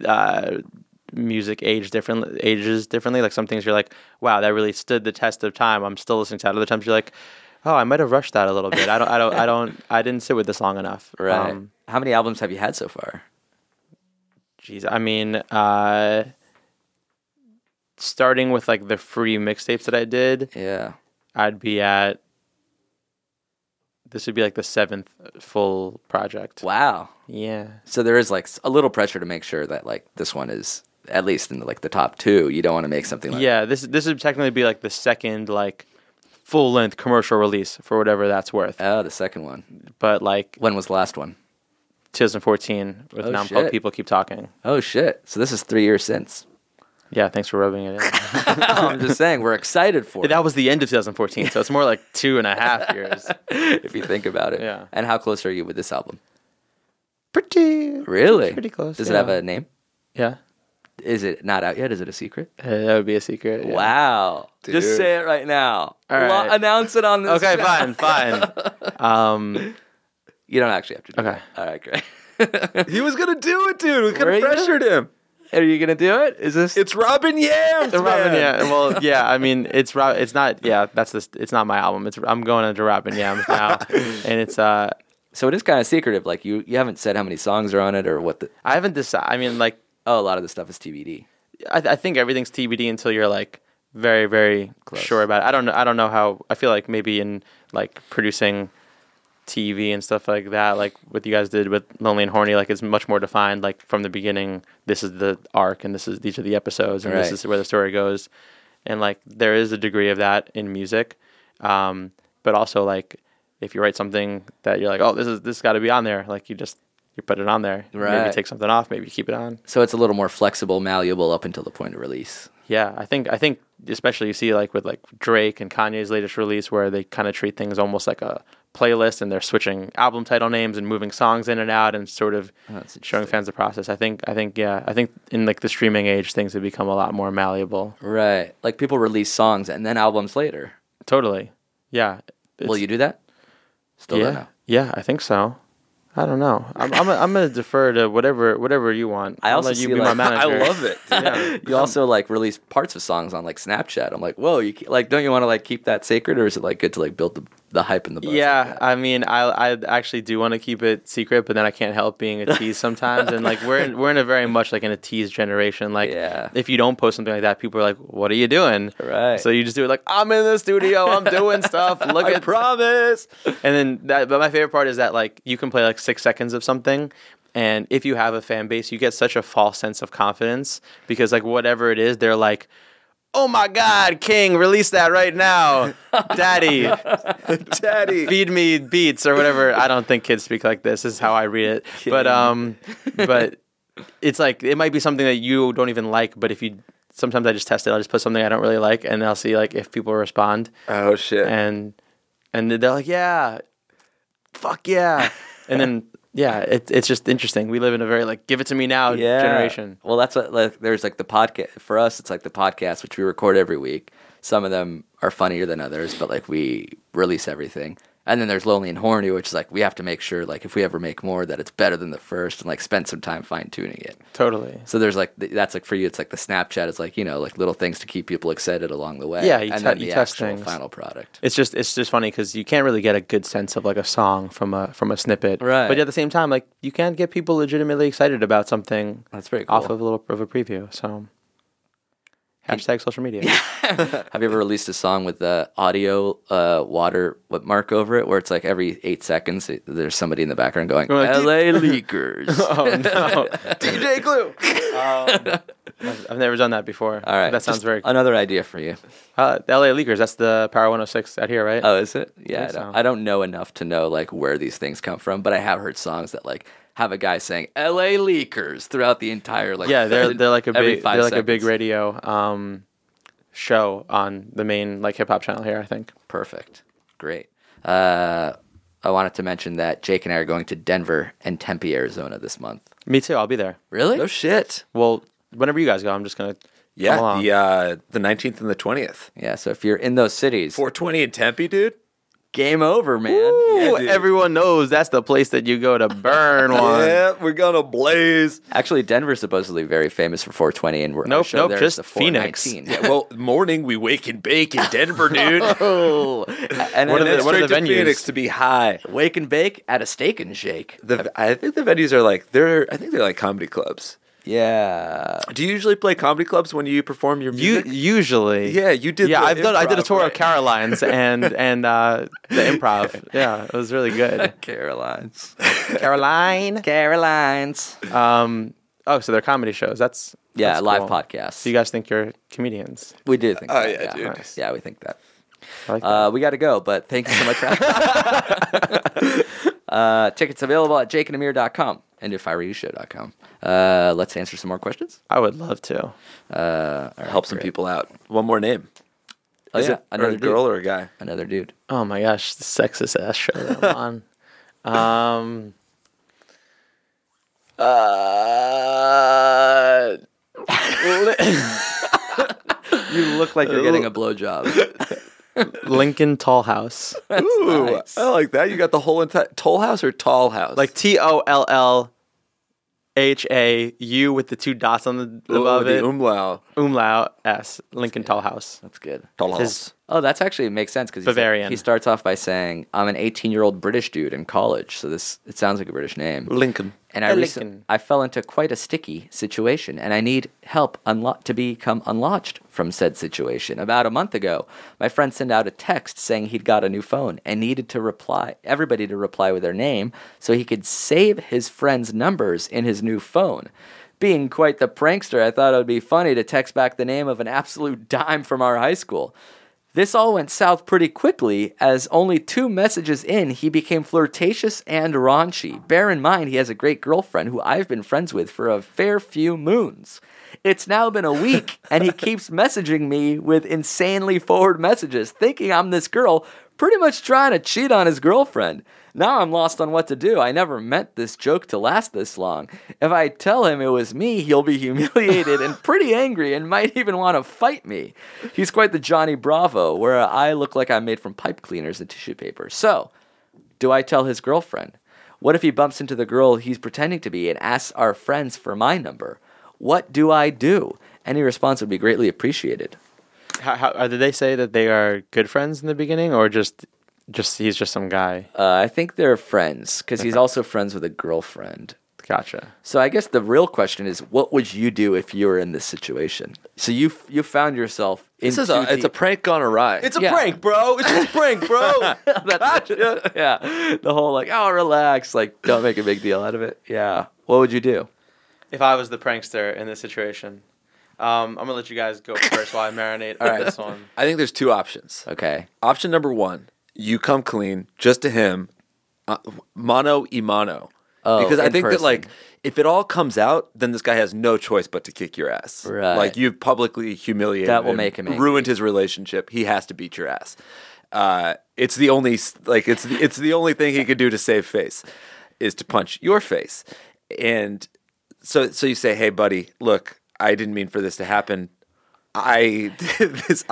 Speaker 8: music ages differently. Like some things you're like, wow, that really stood the test of time. I'm still listening to that. Other times you're like, oh, I might have rushed that a little bit. I didn't sit with this long enough.
Speaker 7: Right. How many albums have you had so far?
Speaker 8: Geez, I mean, starting with like the free mixtapes that I did,
Speaker 7: Yeah.
Speaker 8: I'd be at. This would be like the 7th full project.
Speaker 7: Wow.
Speaker 8: Yeah.
Speaker 7: So there is like a little pressure to make sure that like this one is at least in like the top 2. You don't want to make something like
Speaker 8: Yeah, this would technically be like the second like full length commercial release for whatever that's worth.
Speaker 7: Oh, the second one.
Speaker 8: But like
Speaker 7: When was the last one?
Speaker 8: 2014 with
Speaker 7: Oh,
Speaker 8: Now
Speaker 7: shit.
Speaker 8: People Keep Talking.
Speaker 7: Oh shit! So this is 3 years since.
Speaker 8: Yeah, thanks for rubbing it in.
Speaker 7: I'm just saying we're excited for it.
Speaker 8: That was the end of 2014, so it's more like 2.5 years.
Speaker 7: If you think about it.
Speaker 8: Yeah.
Speaker 7: And how close are you with this album?
Speaker 8: Pretty
Speaker 7: Close. Does
Speaker 8: yeah.
Speaker 7: it have a name?
Speaker 8: Yeah.
Speaker 7: Is it not out yet? Is it a secret?
Speaker 8: That would be a secret. Yeah.
Speaker 7: Wow. Just say it right now.
Speaker 8: All right.
Speaker 7: Announce it on this
Speaker 8: Okay,
Speaker 7: show.
Speaker 8: fine.
Speaker 7: You don't actually have to do
Speaker 8: Okay.
Speaker 7: that. All right, great.
Speaker 6: He was gonna do it, dude. We could
Speaker 7: Were
Speaker 6: have
Speaker 7: you?
Speaker 6: pressured him.
Speaker 7: Are you going to do it? Is this...
Speaker 6: It's Robin Yams,
Speaker 8: The Robin,
Speaker 6: man.
Speaker 8: yeah. Well, yeah. I mean, it's not. Yeah, it's not my album. I'm going into Robin Yams now, and it's.
Speaker 7: So it is kind of secretive. Like you haven't said how many songs are on it or what the...
Speaker 8: I haven't decided. I mean, like,
Speaker 7: Oh, a lot of the stuff is TBD.
Speaker 8: I think everything's TBD until you're like very, very sure about it. I don't know how. I feel like maybe in like producing TV and stuff like that, like what you guys did with Lonely and Horny, like it's much more defined. Like from the beginning, this is the arc, and these are the episodes, and
Speaker 7: Right.
Speaker 8: this is where the story goes. And like there is a degree of that in music, but also like if you write something that you're like, oh, this got to be on there, like you put it on there.
Speaker 7: Right.
Speaker 8: Maybe take something off, maybe keep it on.
Speaker 7: So it's a little more flexible, malleable up until the point of release.
Speaker 8: Yeah, I think especially you see like with like Drake and Kanye's latest release where they kind of treat things almost like a playlist and they're switching album title names and moving songs in and out and sort of
Speaker 7: That's
Speaker 8: showing
Speaker 7: interesting.
Speaker 8: fans the process. I think in like the streaming age things have become a lot more malleable.
Speaker 7: Right. Like people release songs and then albums later.
Speaker 8: Totally. Yeah.
Speaker 7: Will you do that? Still
Speaker 8: yeah.
Speaker 7: don't know.
Speaker 8: Yeah, I think so. I don't know. I'm gonna defer to whatever you want.
Speaker 7: I
Speaker 8: I'll
Speaker 7: also
Speaker 8: let you
Speaker 7: see,
Speaker 8: be
Speaker 7: like-
Speaker 8: my manager.
Speaker 6: I love it. dude.
Speaker 8: Yeah.
Speaker 7: You also like release parts of songs on like Snapchat. I'm like, whoa, like don't you want to like keep that sacred, or is it like good to like build the hype and the buzz?
Speaker 8: Yeah,
Speaker 7: like that?
Speaker 8: I mean, I actually do want to keep it secret, but then I can't help being a tease sometimes. And like we're in a very much like in a tease generation. Like
Speaker 7: Yeah.
Speaker 8: if you don't post something like that, people are like, "What are you doing?"
Speaker 7: Right.
Speaker 8: So you just do it like, "I'm in the studio, I'm doing stuff. Look
Speaker 7: I
Speaker 8: at."
Speaker 7: promise.
Speaker 8: And then but my favorite part is that like you can play like 6 seconds of something. And if you have a fan base, you get such a false sense of confidence because like whatever it is, they're like, "Oh my God, King, release that right now, Daddy,
Speaker 6: Daddy.
Speaker 8: feed me beats or whatever." I don't think kids speak like this. This is how I read it. But it's like it might be something that you don't even like. But if you sometimes I just test it. I'll just put something I don't really like, and I'll see like if people respond.
Speaker 6: Oh shit.
Speaker 8: And they're like, "Yeah, fuck yeah," and then. Yeah, it's just interesting. We live in a very like give it to me now generation.
Speaker 7: Well, that's what like, there's like the podcast for us. It's like the podcast which we record every week. Some of them are funnier than others, but like we release everything. And then there's Lonely and Horny, which is like we have to make sure like if we ever make more that it's better than the first, and like spend some time fine tuning it.
Speaker 8: Totally.
Speaker 7: So there's like that's like for you, it's like the Snapchat is like like little things to keep people excited along the way.
Speaker 8: Yeah,
Speaker 7: and then the
Speaker 8: you test
Speaker 7: actual
Speaker 8: things.
Speaker 7: final product.
Speaker 8: It's just funny because you can't really get a good sense of like a song from a snippet,
Speaker 7: Right.
Speaker 8: But at the same time, like you can get people legitimately excited about something.
Speaker 7: That's very cool.
Speaker 8: Off of a little of a preview. So hashtag social media.
Speaker 7: Have you ever released a song with the audio watermark over it, where it's like every 8 seconds there's somebody in the background going,
Speaker 8: You're like,
Speaker 7: "LA Leakers."
Speaker 8: Oh no,
Speaker 7: DJ Glue.
Speaker 8: I've never done that before.
Speaker 7: All right,
Speaker 8: that sounds
Speaker 7: just
Speaker 8: very.
Speaker 7: Another idea for you.
Speaker 8: The LA Leakers. That's the Power 106 out here, right?
Speaker 7: Oh, is it? Yeah,
Speaker 8: think so.
Speaker 7: I don't know enough to know like where these things come from, but I have heard songs that like have a guy saying "LA Leakers" throughout the entire like.
Speaker 8: Yeah, they're like a
Speaker 7: every
Speaker 8: big
Speaker 7: 5
Speaker 8: they're like a big
Speaker 7: seconds.
Speaker 8: radio show on the main like hip hop channel here. I think.
Speaker 7: Perfect. Great. I wanted to mention that Jake and I are going to Denver and Tempe, Arizona this month.
Speaker 8: Me too. I'll be there.
Speaker 7: Really?
Speaker 6: No shit.
Speaker 8: Well, whenever you guys go, I'm just gonna come
Speaker 6: Yeah,
Speaker 8: along.
Speaker 6: the 19th and the 20th.
Speaker 7: Yeah, so if you're in those cities,
Speaker 6: 420 in Tempe, dude.
Speaker 7: game over, man.
Speaker 8: Ooh,
Speaker 6: dude.
Speaker 8: everyone knows that's the place that you go to burn one.
Speaker 6: Yeah, we're gonna blaze.
Speaker 7: Actually, Denver's supposedly very famous for 420, and our
Speaker 8: Nope,
Speaker 7: show
Speaker 8: nope,
Speaker 7: there
Speaker 8: just
Speaker 7: is the 419.
Speaker 6: Yeah, well, morning we wake and bake in Denver, dude.
Speaker 7: Oh, and
Speaker 8: What
Speaker 7: then
Speaker 8: are the- what are
Speaker 6: Straight
Speaker 8: the
Speaker 6: to
Speaker 8: venues?
Speaker 6: Phoenix to be high.
Speaker 7: wake and bake at a steak and shake.
Speaker 6: I think the venues are like they're like comedy clubs.
Speaker 7: Yeah.
Speaker 6: Do you usually play comedy clubs when you perform your music?
Speaker 8: Usually,
Speaker 6: Yeah, you did
Speaker 8: Yeah,
Speaker 6: the
Speaker 8: I did a
Speaker 6: improv,
Speaker 8: tour
Speaker 6: right?
Speaker 8: of Caroline's and the improv. Yeah, it was really good.
Speaker 7: Caroline's.
Speaker 8: Caroline.
Speaker 7: Caroline's.
Speaker 8: Oh, so they're comedy shows. That's
Speaker 7: Live
Speaker 8: cool.
Speaker 7: podcasts.
Speaker 8: So you guys think you're comedians?
Speaker 7: We do think
Speaker 6: Oh,
Speaker 7: that.
Speaker 6: yeah, dude.
Speaker 8: Nice.
Speaker 7: Yeah, we think that.
Speaker 8: I like that.
Speaker 7: We got to go, but thank you so much for tickets available at jakeandamir.com and ifirushow.com. Let's answer some more questions.
Speaker 8: I would love to.
Speaker 7: All right,
Speaker 6: Help some
Speaker 7: great.
Speaker 6: people out. One more name.
Speaker 7: Oh,
Speaker 6: Is
Speaker 7: yeah,
Speaker 6: it
Speaker 7: another
Speaker 6: a
Speaker 7: dude.
Speaker 6: girl or a guy?
Speaker 7: Another dude.
Speaker 8: Oh my gosh, the sexist ass show that I'm on.
Speaker 7: You look like you're getting a blowjob.
Speaker 8: Lincoln Tall House,
Speaker 6: Ooh,
Speaker 7: nice.
Speaker 6: I like that. You got the whole entire Toll House or Tall House?
Speaker 8: like TOLLHAU with the two dots on the above
Speaker 6: the
Speaker 8: it.
Speaker 6: umlaut.
Speaker 8: Umlaut S. Lincoln Tall House.
Speaker 7: That's good.
Speaker 6: Tall
Speaker 8: His-
Speaker 6: House.
Speaker 7: Oh, that's actually makes sense because
Speaker 8: Bavarian.
Speaker 7: he starts off by saying, "I'm an 18-year-old British dude in college." So it sounds like a British name.
Speaker 6: Lincoln.
Speaker 7: And
Speaker 8: Lincoln.
Speaker 7: I fell into quite a sticky situation, and I need help to become unlodged from said situation. About a month ago, my friend sent out a text saying he'd got a new phone and needed everybody to reply with their name so he could save his friends' numbers in his new phone. Being quite the prankster, I thought it would be funny to text back the name of an absolute dime from our high school. This all went south pretty quickly, as only 2 messages in, he became flirtatious and raunchy. Bear in mind, he has a great girlfriend who I've been friends with for a fair few moons. It's now been a week, and he keeps messaging me with insanely forward messages, thinking I'm this girl, pretty much trying to cheat on his girlfriend. Now I'm lost on what to do. I never meant this joke to last this long. If I tell him it was me, he'll be humiliated and pretty angry and might even want to fight me. He's quite the Johnny Bravo, where I look like I'm made from pipe cleaners and tissue paper. So, do I tell his girlfriend? What if he bumps into the girl he's pretending to be and asks our friends for my number? What do I do? Any response would be greatly appreciated.
Speaker 8: Did they say that they are good friends in the beginning, or just he's just some guy?
Speaker 7: I think they're friends, because he's also friends with a girlfriend.
Speaker 8: Gotcha.
Speaker 7: So I guess the real question is, what would you do if you were in this situation? So you found yourself in
Speaker 6: It's a prank gone awry.
Speaker 8: It's a
Speaker 7: Yeah.
Speaker 8: prank, bro. It's just a prank, bro.
Speaker 7: yeah, the whole like, oh, relax, like don't make a big deal out of it. Yeah, what would you do?
Speaker 8: If I was the prankster in this situation, I'm gonna let you guys go first while I marinate on this one.
Speaker 6: I think there's 2 options.
Speaker 7: Okay,
Speaker 6: Option number 1, you come clean just to him, mano y mano.
Speaker 7: Oh,
Speaker 6: because I
Speaker 7: in
Speaker 6: think that
Speaker 7: person.
Speaker 6: like if it all comes out, then this guy has no choice but to kick your ass.
Speaker 7: Right.
Speaker 6: Like you've publicly humiliated
Speaker 7: That will
Speaker 6: him,
Speaker 7: make him angry.
Speaker 6: ruined his relationship. He has to beat your ass. It's the only it's the only thing he could do to save face is to punch your face. And so you say, "Hey buddy, look, I didn't mean for this to happen. I did this.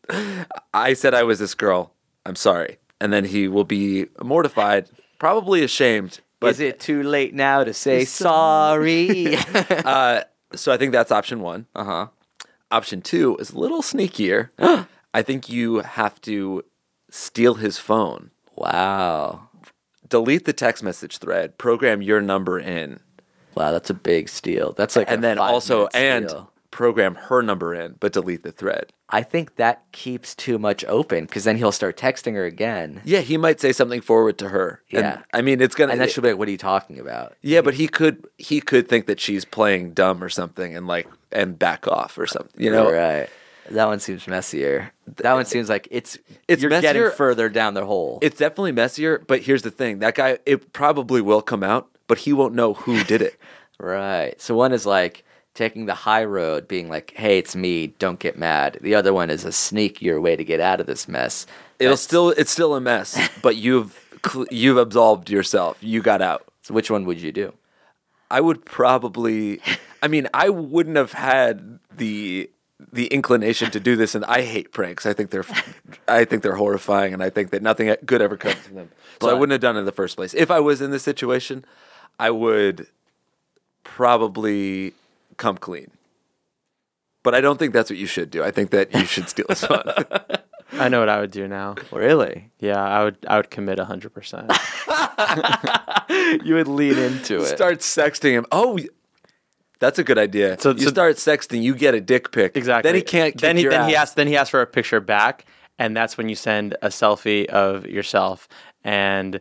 Speaker 6: I said I was this girl. I'm sorry." And then he will be mortified, probably ashamed. But
Speaker 7: is it too late now to say sorry?
Speaker 6: so I think that's option 1.
Speaker 7: Uh-huh.
Speaker 6: Option 2 is a little sneakier. I think you have to steal his phone,
Speaker 7: Wow,
Speaker 6: delete the text message thread, program your number in,
Speaker 7: wow, that's a big steal. That's like,
Speaker 6: and
Speaker 7: a
Speaker 6: then also
Speaker 7: 5-minute steal.
Speaker 6: program her number in, but delete the thread.
Speaker 7: I think that keeps too much open, because then he'll start texting her again.
Speaker 6: Yeah, he might say something forward to her. And,
Speaker 7: Yeah.
Speaker 6: I mean it's gonna.
Speaker 7: And then she'll be like, what are you talking about?
Speaker 6: Yeah, but he could think that she's playing dumb or something and back off or something. You know,
Speaker 7: Right. That one seems messier. That one seems like
Speaker 6: It's
Speaker 7: you're getting
Speaker 6: messier.
Speaker 7: further down the hole.
Speaker 6: It's definitely messier. But here's the thing: that guy, it probably will come out, but he won't know who did it.
Speaker 7: Right. So one is like taking the high road, being like, hey, it's me, don't get mad. The other one is a sneakier way to get out of this mess.
Speaker 6: It's still a mess, but you've absolved yourself. You got out.
Speaker 7: So which one would you do?
Speaker 6: I would probably. I mean, I wouldn't have had the inclination to do this, and I hate pranks. I think they're horrifying, and I think that nothing good ever comes from them. So I wouldn't have done it in the first place. If I was in this situation, I would probably come clean. But I don't think that's what you should do. I think that you should steal his phone.
Speaker 8: I know what I would do now.
Speaker 7: Really?
Speaker 8: Yeah, I would commit 100%.
Speaker 7: You would lean into it.
Speaker 6: Start sexting him. Oh, that's a good idea. So you start sexting, you get a dick pic.
Speaker 8: Exactly.
Speaker 6: Then he can't. Then he
Speaker 8: asks for a picture back, and that's when you send a selfie of yourself. And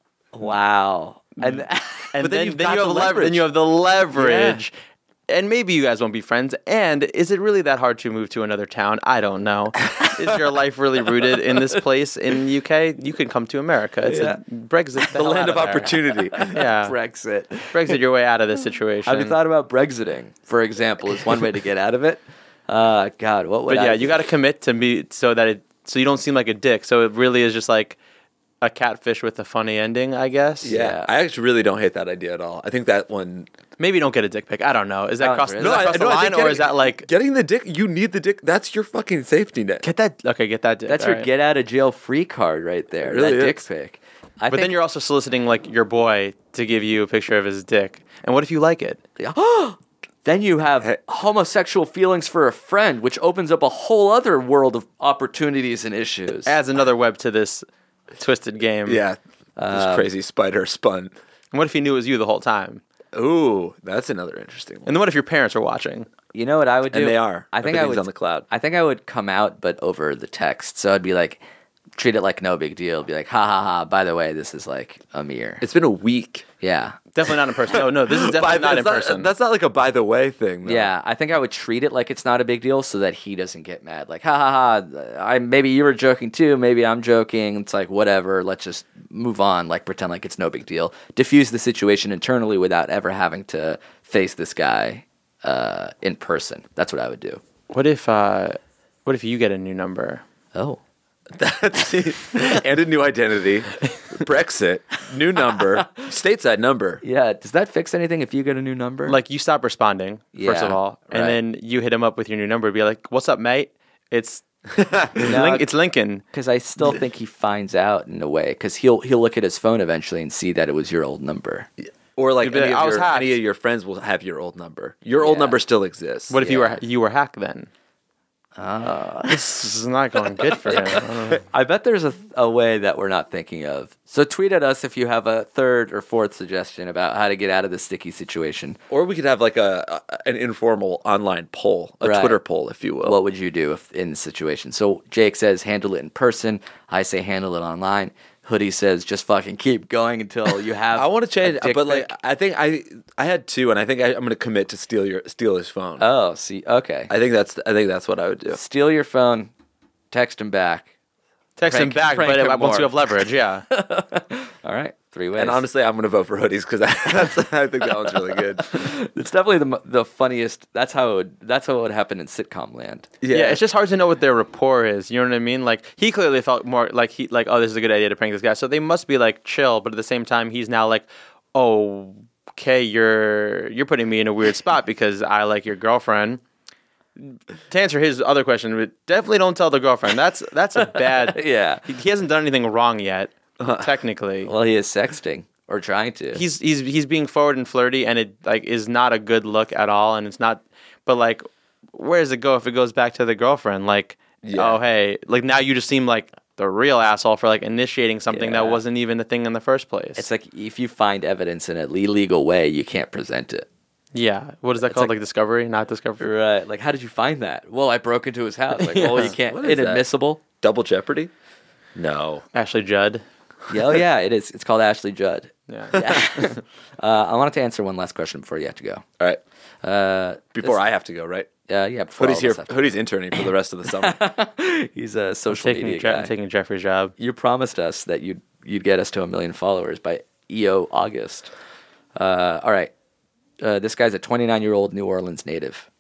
Speaker 7: wow. And
Speaker 8: then you have leverage. Then you have the leverage. Yeah. And maybe you guys won't be friends. And is it really that hard to move to another town? I don't know. Is your life really rooted in this place in the UK? You can come to America. It's a Brexit.
Speaker 6: The land of opportunity.
Speaker 8: Yeah.
Speaker 7: Brexit
Speaker 8: your way out of this situation.
Speaker 7: Have you thought about Brexiting, for example, is one way to get out of it? God, what would
Speaker 8: you got to commit to me so you don't seem like a dick. So it really is just like a catfish with a funny ending, I guess.
Speaker 6: Yeah. I actually really don't hate that idea at all. I think that one...
Speaker 8: Maybe don't get a dick pic. I don't know. Is that cross the line, or is that like...
Speaker 6: Getting the dick, you need the dick. That's your fucking safety net.
Speaker 8: Get that dick.
Speaker 7: That's your get out of jail free card right there. It really that is. Dick pic.
Speaker 8: But then you're also soliciting like your boy to give you a picture of his dick. And what if you like it?
Speaker 7: Then you have homosexual feelings for a friend, which opens up a whole other world of opportunities and issues.
Speaker 8: Adds another web to this twisted game.
Speaker 6: Yeah. This crazy spider spun.
Speaker 8: And what if he knew it was you the whole time?
Speaker 6: Ooh, that's another interesting one.
Speaker 8: And then what if your parents are watching?
Speaker 7: You know what I would do?
Speaker 6: And they are.
Speaker 7: I think I would
Speaker 6: on the cloud.
Speaker 7: I think I would come out, but over the text. So I'd be like, treat it like no big deal. Be like, ha ha ha. By the way, this is like Amir.
Speaker 6: It's been a week.
Speaker 7: Yeah.
Speaker 8: Definitely not in person. No, this is definitely not in person.
Speaker 6: That's not like a by the way thing, though.
Speaker 7: Yeah, I think I would treat it like it's not a big deal so that he doesn't get mad. Like, ha ha ha, maybe you were joking too, maybe I'm joking. It's like, whatever, let's just move on, like pretend like it's no big deal. Diffuse the situation internally without ever having to face this guy in person. That's what I would do.
Speaker 8: What if you get a new number?
Speaker 7: Oh.
Speaker 6: And a new identity, Brexit, new number, stateside number.
Speaker 7: Yeah, does that fix anything if you get a new number?
Speaker 8: Like you stop responding, first of all, and then you hit him up with your new number. Be like, "What's up, mate? It's it's Lincoln."
Speaker 7: Because I still think he finds out in a way. Because he'll look at his phone eventually and see that it was your old number.
Speaker 6: Or like any of your friends will have your old number. Your old number still exists.
Speaker 8: What if you were hacked then? This is not going good for him.
Speaker 7: I bet there's a way that we're not thinking of. So tweet at us if you have a third or fourth suggestion about how to get out of this sticky situation.
Speaker 6: Or we could have like an informal online poll, a Twitter poll, if you will.
Speaker 7: What would you do in the situation? So Jake says handle it in person. I say handle it online. Hoodie says just fucking keep going until you have.
Speaker 6: I want to change, but like I think I had two, and I think I'm going to commit to steal his phone.
Speaker 7: Oh, see, okay.
Speaker 6: I think that's what I would do.
Speaker 7: Steal your phone, text him back.
Speaker 8: But once you have leverage, yeah.
Speaker 7: All right, 3 ways.
Speaker 6: And honestly, I'm going to vote for hoodies because I think that one's really good.
Speaker 7: It's definitely the funniest. That's how it would happen in sitcom land.
Speaker 8: Yeah, it's just hard to know what their rapport is. You know what I mean? Like he clearly felt more like oh, this is a good idea to prank this guy. So they must be like chill, but at the same time, he's now like, oh, okay, you're putting me in a weird spot because I like your girlfriend. To answer his other question, definitely don't tell the girlfriend. That's a bad.
Speaker 7: Yeah,
Speaker 8: he hasn't done anything wrong yet, technically.
Speaker 7: Well, he is sexting or trying to.
Speaker 8: He's being forward and flirty, and it like is not a good look at all. And it's not. But like, where does it go if it goes back to the girlfriend? Like, oh hey, like now you just seem like the real asshole for like initiating something that wasn't even a thing in the first place.
Speaker 7: It's like if you find evidence in an illegal way, you can't present it.
Speaker 8: Yeah. What is that called? Like discovery? Not discovery?
Speaker 7: Right. Like, how did you find that? Well, I broke into his house. Like, well, you can't. Inadmissible.
Speaker 6: Double Jeopardy? No.
Speaker 8: Ashley Judd?
Speaker 7: Yeah, it is. It's called Ashley Judd.
Speaker 8: Yeah.
Speaker 7: I wanted to answer one last question before you have to go.
Speaker 6: All right. Before I have to go, right?
Speaker 7: Yeah. Before
Speaker 6: Hoodie's here. Hoodie's interning for the rest of the summer.
Speaker 7: He's a social media guy.
Speaker 8: Taking Jeffrey's job.
Speaker 7: You promised us that you'd get us to 1 million followers by EO August. All right. This guy's a 29-year-old New Orleans native.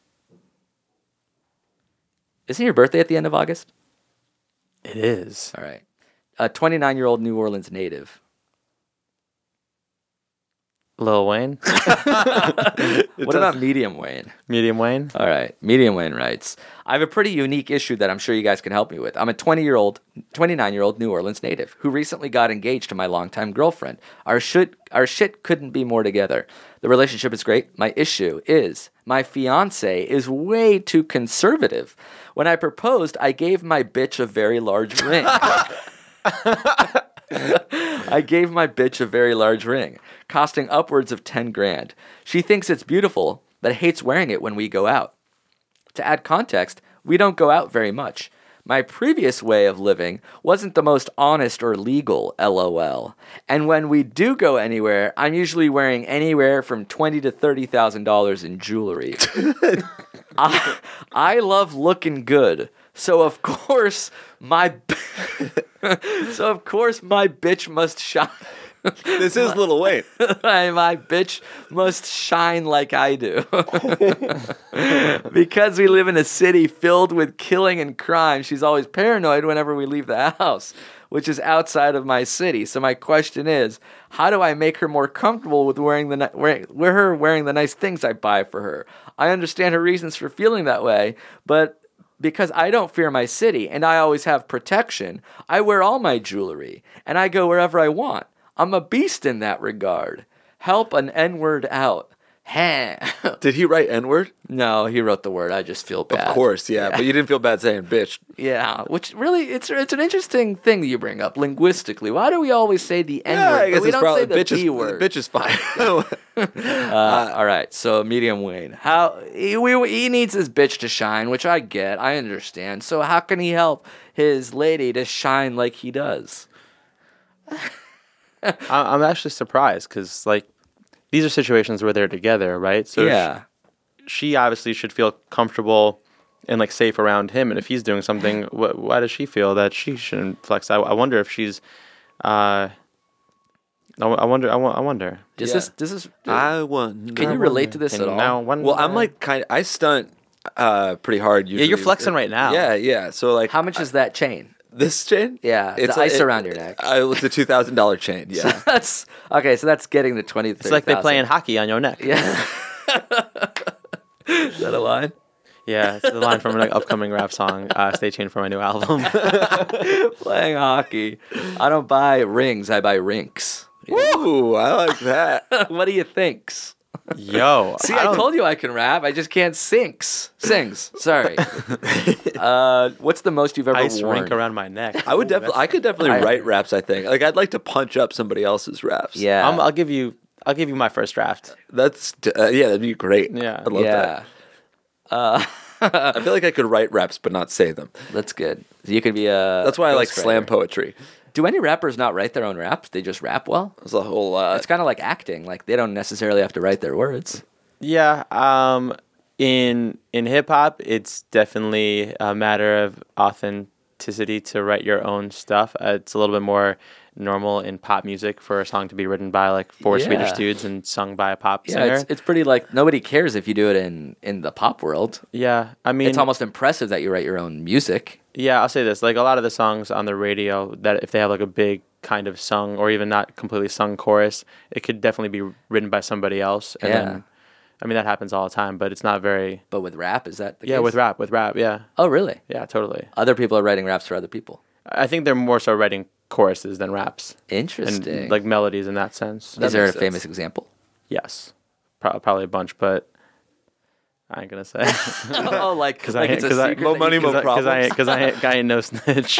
Speaker 7: Isn't your birthday at the end of August?
Speaker 8: It is.
Speaker 7: All right. A 29-year-old New Orleans native
Speaker 8: Lil Wayne,
Speaker 7: What about Medium Wayne?
Speaker 8: Medium Wayne.
Speaker 7: All right. Medium Wayne writes, I have a pretty unique issue that I'm sure you guys can help me with. I'm a 29-year-old New Orleans native who recently got engaged to my longtime girlfriend. Our shit couldn't be more together. The relationship is great. My issue is my fiance is way too conservative. When I proposed, I gave my bitch a very large ring. I gave my bitch a very large ring, costing upwards of 10 grand. She thinks it's beautiful, but hates wearing it when we go out. To add context, we don't go out very much. My previous way of living wasn't the most honest or legal, LOL. And when we do go anywhere, I'm usually wearing anywhere from $20,000 to $30,000 in jewelry. I love looking good. So of course my bitch must shine.
Speaker 6: This is Lil Wayne.
Speaker 7: My bitch must shine like I do. Because we live in a city filled with killing and crime, she's always paranoid whenever we leave the house, which is outside of my city. So my question is, how do I make her more comfortable with wearing the nice things I buy for her? I understand her reasons for feeling that way, but because I don't fear my city and I always have protection, I wear all my jewelry and I go wherever I want. I'm a beast in that regard. Help an N-word out.
Speaker 6: Did he write N-word?
Speaker 7: No, he wrote the word. I just feel bad.
Speaker 6: Of course, yeah. But you didn't feel bad saying bitch.
Speaker 7: Yeah, which really, it's an interesting thing that you bring up linguistically. Why do we always say the N-word?
Speaker 6: I guess
Speaker 7: we
Speaker 6: it's
Speaker 7: don't
Speaker 6: probably
Speaker 7: say the B word.
Speaker 6: Bitch is fine.
Speaker 7: All right, so Medium Wayne. How he needs his bitch to shine, which I get, I understand. So how can he help his lady to shine like he does?
Speaker 8: I'm actually surprised because like these are situations where they're together, right? So
Speaker 7: yeah,
Speaker 8: she obviously should feel comfortable and like safe around him. And if he's doing something, why does she feel that she shouldn't flex? I wonder if she's. I wonder.
Speaker 7: This is.
Speaker 6: I wonder.
Speaker 7: Can you relate to this at all?
Speaker 6: Well, I'm like I stunt pretty hard. Usually.
Speaker 8: Yeah, you're flexing right now.
Speaker 6: Yeah. So like,
Speaker 7: How much is that chain?
Speaker 6: This chain?
Speaker 7: Yeah, it's the ice around your neck.
Speaker 6: It's a $2,000 chain. Yeah.
Speaker 7: That's okay. So that's getting the 20.
Speaker 8: It's like they're playing hockey on your neck.
Speaker 7: Yeah. Is that a line?
Speaker 8: Yeah, it's the line from an upcoming rap song. Stay tuned for my new album.
Speaker 7: Playing hockey. I don't buy rings. I buy rinks.
Speaker 6: Ooh, I like that.
Speaker 7: What do you think?
Speaker 8: Yo,
Speaker 7: See, I told you I can rap. I just can't sings. Sorry. What's the most you've ever
Speaker 8: ice
Speaker 7: worn?
Speaker 8: rink around my neck.
Speaker 6: I could definitely write raps. I think like I'd like to punch up somebody else's raps.
Speaker 7: Yeah,
Speaker 8: I'll give you my first draft.
Speaker 6: That's that'd be great.
Speaker 8: Yeah,
Speaker 6: I love that. I feel like I could write raps but not say them.
Speaker 7: That's good. You could be a.
Speaker 6: That's why I like
Speaker 7: ghostwriter.
Speaker 6: slam poetry.
Speaker 7: Do any rappers not write their own raps? They just rap well?
Speaker 6: There's a whole
Speaker 7: It's kind of like acting. Like, they don't necessarily have to write their words.
Speaker 8: Yeah. In hip hop, it's definitely a matter of authenticity to write your own stuff. It's a little bit more normal in pop music for a song to be written by like four Swedish dudes and sung by a pop singer.
Speaker 7: It's pretty like nobody cares if you do it in the pop world.
Speaker 8: Yeah, I mean,
Speaker 7: it's almost impressive that you write your own music.
Speaker 8: Yeah, I'll say this: like a lot of the songs on the radio, that if they have like a big kind of sung or even not completely sung chorus, it could definitely be written by somebody else. And then, I mean, that happens all the time, but it's not very.
Speaker 7: But with rap, is that the case?
Speaker 8: Yeah, with rap, yeah.
Speaker 7: Oh, really?
Speaker 8: Yeah, totally.
Speaker 7: Other people are writing raps for other people.
Speaker 8: I think they're more so writing choruses than raps.
Speaker 7: Interesting.
Speaker 8: And like melodies in that sense.
Speaker 7: Is there a famous example?
Speaker 8: Yes, probably a bunch, but I ain't gonna say.
Speaker 7: Oh, like
Speaker 8: because
Speaker 7: it's a secret.
Speaker 6: More money, more problems.
Speaker 8: Because I ain't no snitch.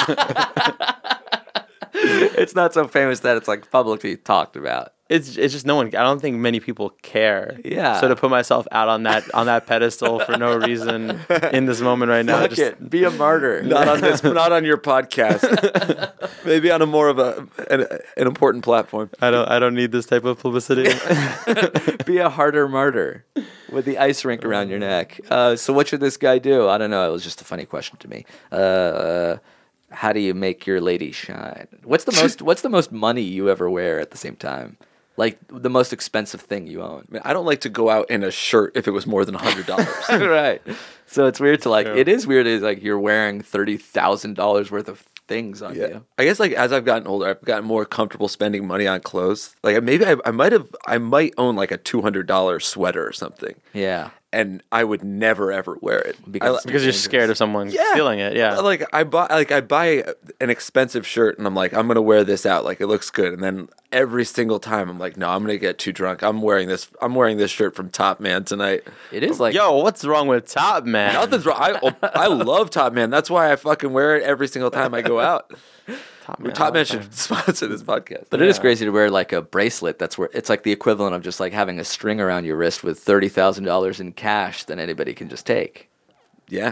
Speaker 7: It's not so famous that it's like publicly talked about.
Speaker 8: It's just no one. I don't think many people care.
Speaker 7: Yeah.
Speaker 8: So to put myself out on that pedestal for no reason in this moment right now,
Speaker 7: Fuck it. Be a martyr.
Speaker 6: Not on this. Not on your podcast. Maybe on a more of an important platform.
Speaker 8: I don't need this type of publicity.
Speaker 7: Be a harder martyr with the ice rink around your neck. So what should this guy do? I don't know. It was just a funny question to me. How do you make your lady shine? What's the most money you ever wear at the same time? Like the most expensive thing you own.
Speaker 6: I mean, I don't like to go out in a shirt if it was more than $100.
Speaker 7: Right. So it's weird to like. It is weird. It's like you're wearing $30,000 worth of things on
Speaker 6: Yeah.
Speaker 7: you.
Speaker 6: I guess like as I've gotten older, I've gotten more comfortable spending money on clothes. Like maybe I might own like a $200 sweater or something,
Speaker 7: Yeah.
Speaker 6: and I would never ever wear it
Speaker 7: Because-
Speaker 8: Because you're scared of someone stealing it. Yeah.
Speaker 6: Like I buy an expensive shirt and I'm like, I'm gonna wear this out. Like it looks good, and then every single time I'm like, no, I'm gonna get too drunk. I'm wearing this shirt from Top Man tonight.
Speaker 7: It is like
Speaker 8: Yo, what's wrong with Top Man?
Speaker 6: Nothing's wrong. I love Top Man. That's why I fucking wear it every single time I go out. Top Man should sponsor this podcast.
Speaker 7: But it is crazy to wear like a bracelet. That's where it's like the equivalent of just like having a string around your wrist with $30,000 in cash that anybody can just take.
Speaker 6: Yeah.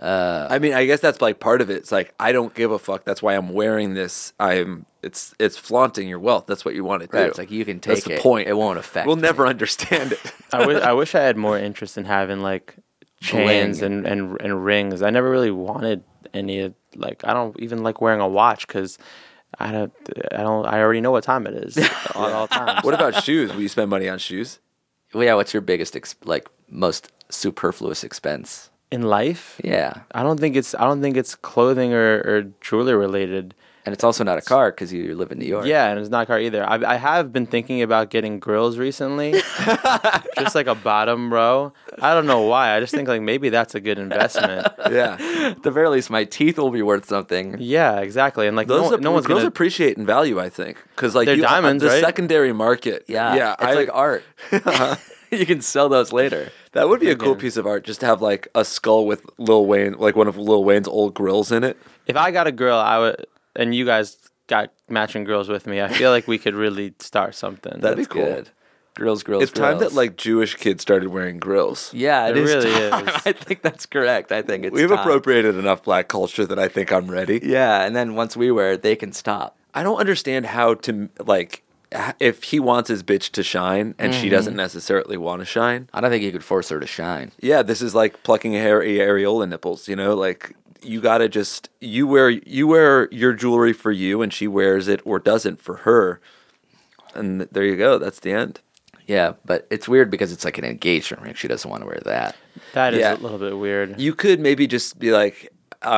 Speaker 6: I mean, I guess that's like part of it. It's like I don't give a fuck. That's why I'm wearing this. It's flaunting your wealth. That's what you want to do.
Speaker 7: Right, it's like you can take
Speaker 6: That's the
Speaker 7: it.
Speaker 6: point.
Speaker 7: It won't affect
Speaker 6: We'll
Speaker 7: me.
Speaker 6: never understand it.
Speaker 8: I wish I had more interest in having like chains
Speaker 7: Bling.
Speaker 8: and rings. I never really wanted any like I don't even like wearing a watch because I already know what time it is at all times.
Speaker 6: What about shoes? Will you spend money on shoes?
Speaker 7: Well, yeah, what's your biggest most superfluous expense?
Speaker 8: In life?
Speaker 7: Yeah.
Speaker 8: I don't think it's clothing or jewelry related.
Speaker 7: And it's also not a car because you live in New York.
Speaker 8: Yeah, and it's not a car either. I have been thinking about getting grills recently, just like a bottom row. I don't know why. I just think like maybe that's a good investment.
Speaker 6: Yeah.
Speaker 7: At the very least, my teeth will be worth something.
Speaker 8: Yeah, exactly. And like
Speaker 6: Those
Speaker 8: no one's
Speaker 6: girls
Speaker 8: gonna.
Speaker 6: appreciate in value, I think, because like
Speaker 8: They're diamonds,
Speaker 6: the
Speaker 8: right?
Speaker 6: secondary market.
Speaker 7: Yeah. It's like art. You can sell those later.
Speaker 6: That would be a cool piece of art, just to have like a skull with Lil Wayne, like one of Lil Wayne's old grills in it.
Speaker 8: If I got a girl, I would, and you guys got matching grills with me. I feel like we could really start something.
Speaker 6: That'd be
Speaker 7: That's
Speaker 6: cool.
Speaker 7: good. Grills.
Speaker 6: It's time
Speaker 7: grills.
Speaker 6: that like Jewish kids started wearing grills.
Speaker 7: Yeah,
Speaker 8: It
Speaker 7: is
Speaker 8: really
Speaker 7: time.
Speaker 8: is.
Speaker 7: I think that's correct. I think it's
Speaker 6: We've
Speaker 7: time.
Speaker 6: appropriated enough black culture that I think I'm ready.
Speaker 7: Yeah, and then once we wear it, they can stop.
Speaker 6: I don't understand how to like if he wants his bitch to shine and she doesn't necessarily want to shine.
Speaker 7: I don't think you could force her to shine.
Speaker 6: Yeah, this is like plucking areola nipples, you know, like you gotta just you wear your jewelry for you and she wears it or doesn't for her. And there you go, that's the end.
Speaker 7: Yeah, but it's weird because it's like an engagement ring. She doesn't want to wear that.
Speaker 8: That is
Speaker 6: Yeah.
Speaker 8: a little bit weird.
Speaker 6: You could maybe just be like,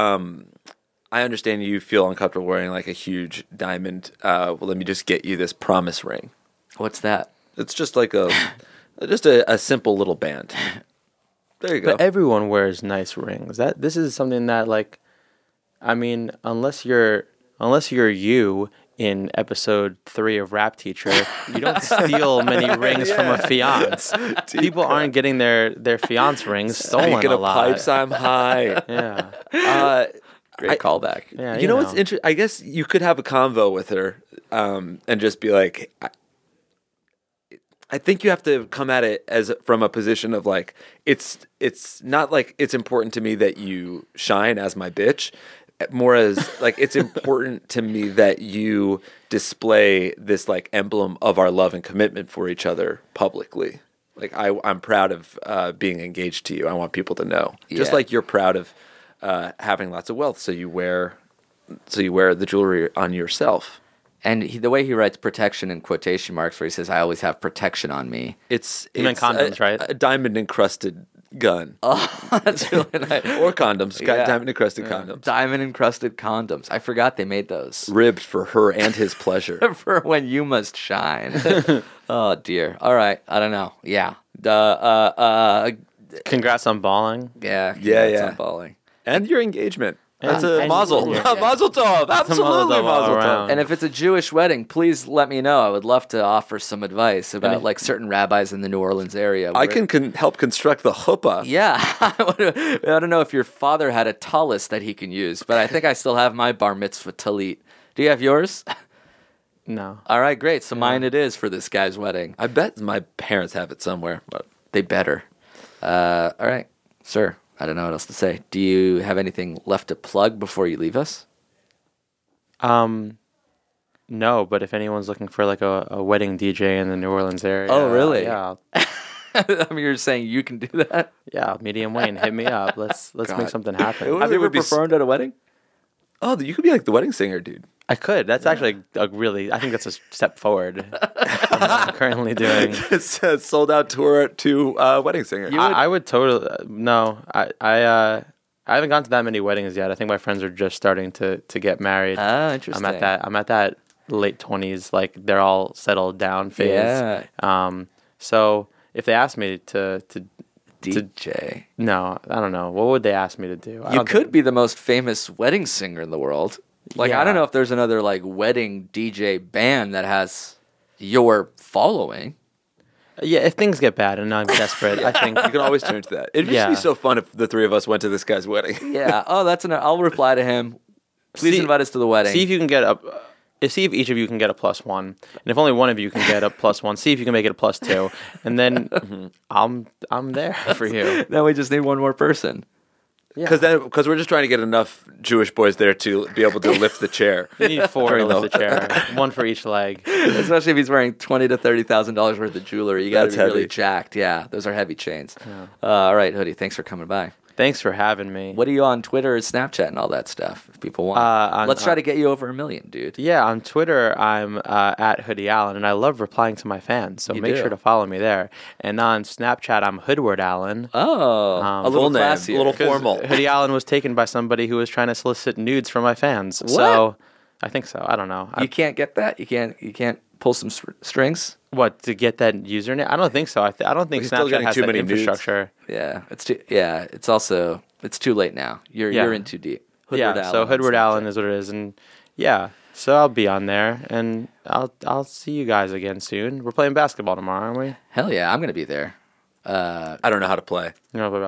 Speaker 6: I understand you feel uncomfortable wearing like a huge diamond. Well, let me just get you this promise ring.
Speaker 7: What's that?
Speaker 6: It's just like a simple little band. There you go.
Speaker 8: But everyone wears nice rings. This is something that like, I mean, unless you're you in episode 3 of Rap Teacher, you don't steal many rings from a fiance. People aren't getting their fiance rings stolen
Speaker 6: Speaking
Speaker 8: a
Speaker 6: of
Speaker 8: lot.
Speaker 6: pipes, I'm high.
Speaker 8: Yeah.
Speaker 7: Great callback.
Speaker 8: Yeah,
Speaker 6: You know what's interesting? I guess you could have a convo with her and just be like, I think you have to come at it as from a position of like, it's not like it's important to me that you shine as my bitch, more as like it's important to me that you display this like emblem of our love and commitment for each other publicly. Like I'm proud of being engaged to you. I want people to know, just
Speaker 7: Yeah.
Speaker 6: like you're proud of having lots of wealth, so you wear the jewelry on yourself.
Speaker 7: And the way he writes protection in quotation marks, where he says, "I always have protection on me."
Speaker 6: It's
Speaker 8: meant condoms, right?
Speaker 6: A diamond encrusted gun,
Speaker 7: That's really nice.
Speaker 6: or condoms. Got
Speaker 7: Yeah.
Speaker 6: diamond encrusted condoms,
Speaker 7: Diamond encrusted condoms. I forgot they made those
Speaker 6: ribbed for her and his pleasure.
Speaker 7: for when you must shine. Oh dear. All right. I don't know. Yeah.
Speaker 8: Congrats on balling.
Speaker 7: Yeah.
Speaker 6: Yeah,
Speaker 7: that's
Speaker 6: yeah.
Speaker 7: on balling.
Speaker 6: And your engagement. That's
Speaker 8: Yeah.
Speaker 6: a
Speaker 8: And-
Speaker 6: mazel.
Speaker 8: yeah.
Speaker 6: Mazel tov. Absolutely
Speaker 8: mazel tov all
Speaker 6: mazel tov.
Speaker 8: around.
Speaker 7: And if it's a Jewish wedding, please let me know. I would love to offer some advice about like certain rabbis in the New Orleans area.
Speaker 6: I
Speaker 7: where-
Speaker 6: can help construct the chuppah.
Speaker 7: Yeah, I don't know if your father had a tallis that he can use, but I think I still have my bar mitzvah talit. Do you have yours?
Speaker 8: No.
Speaker 7: All right, great. So mine it is for this guy's wedding.
Speaker 6: I bet my parents have it somewhere. But
Speaker 7: They better. All right, sir. I don't know what else to say. Do you have anything left to plug before you leave us?
Speaker 8: No, but if anyone's looking for like a wedding DJ in the New Orleans area.
Speaker 7: Oh, really?
Speaker 8: Yeah.
Speaker 7: I mean, you're saying you can do that?
Speaker 8: Yeah, Medium Wayne, hit me up. Let's make
Speaker 6: God.
Speaker 8: something happen.
Speaker 6: It
Speaker 7: Have you ever
Speaker 6: would be
Speaker 7: performed at a wedding?
Speaker 6: oh, you could be like the wedding singer, dude.
Speaker 8: I could. That's actually a really. I think that's a step forward. from what I'm currently doing.
Speaker 6: It's a sold out tour to wedding singer.
Speaker 8: I would totally no. I I haven't gone to that many weddings yet. I think my friends are just starting to get married.
Speaker 7: Ah, interesting.
Speaker 8: I'm at that late 20s, like they're all settled down phase.
Speaker 7: Yeah.
Speaker 8: So if they ask me to
Speaker 7: DJ.
Speaker 8: no, I don't know. What would they ask me to do?
Speaker 7: You could be the most famous wedding singer in the world. Like, I don't know if there's another, like, wedding DJ band that has your following.
Speaker 8: Yeah, if things get bad and I'm desperate, I think
Speaker 6: You can always turn to that. It'd just be so fun if the three of us went to this guy's wedding.
Speaker 7: Yeah. Oh, I'll reply to him. Please invite us to the wedding.
Speaker 8: see if you can get see if each of you can get a +1, and if only one of you can get a +1, see if you can make it a +2, and then I'm there for you.
Speaker 7: Then we just need one more person.
Speaker 6: Because we're just trying to get enough Jewish boys there to be able to lift the chair.
Speaker 8: You need 4 to lift the chair, one for each leg.
Speaker 7: Especially if he's wearing $20,000 to $30,000 worth of jewelry. You got to
Speaker 6: That's
Speaker 7: be really
Speaker 6: heavy.
Speaker 7: jacked. Yeah, those are heavy chains. All right, Hoodie, thanks for coming by.
Speaker 8: Thanks for having me.
Speaker 7: What are you on Twitter and Snapchat and all that stuff? If people want, let's try to get you over 1 million, dude.
Speaker 8: Yeah, on Twitter, I'm at Hoodie Allen, and I love replying to my fans, so make
Speaker 7: do.
Speaker 8: sure to follow me there. And on Snapchat, I'm Hoodward Allen.
Speaker 7: Oh, a little
Speaker 6: full name,
Speaker 7: classier.
Speaker 6: a little
Speaker 8: 'Cause
Speaker 6: formal.
Speaker 8: Hoodie Allen was taken by somebody who was trying to solicit nudes from my fans. So I think so. I don't know.
Speaker 7: You can't get that. You can't pull some strings.
Speaker 8: What, to get that username? I don't think so. I don't think
Speaker 6: He's still
Speaker 8: Snapchat
Speaker 6: getting
Speaker 8: has
Speaker 6: too
Speaker 8: that
Speaker 6: many nudes.
Speaker 8: infrastructure.
Speaker 7: Yeah, it's too. Yeah, it's also too late now. You're in too deep.
Speaker 8: So Hoodward Allen is what it is, and yeah, so I'll be on there, and I'll see you guys again soon. We're playing basketball tomorrow, aren't we?
Speaker 7: Hell yeah, I'm gonna be there.
Speaker 6: I don't know how to play.
Speaker 8: You know, play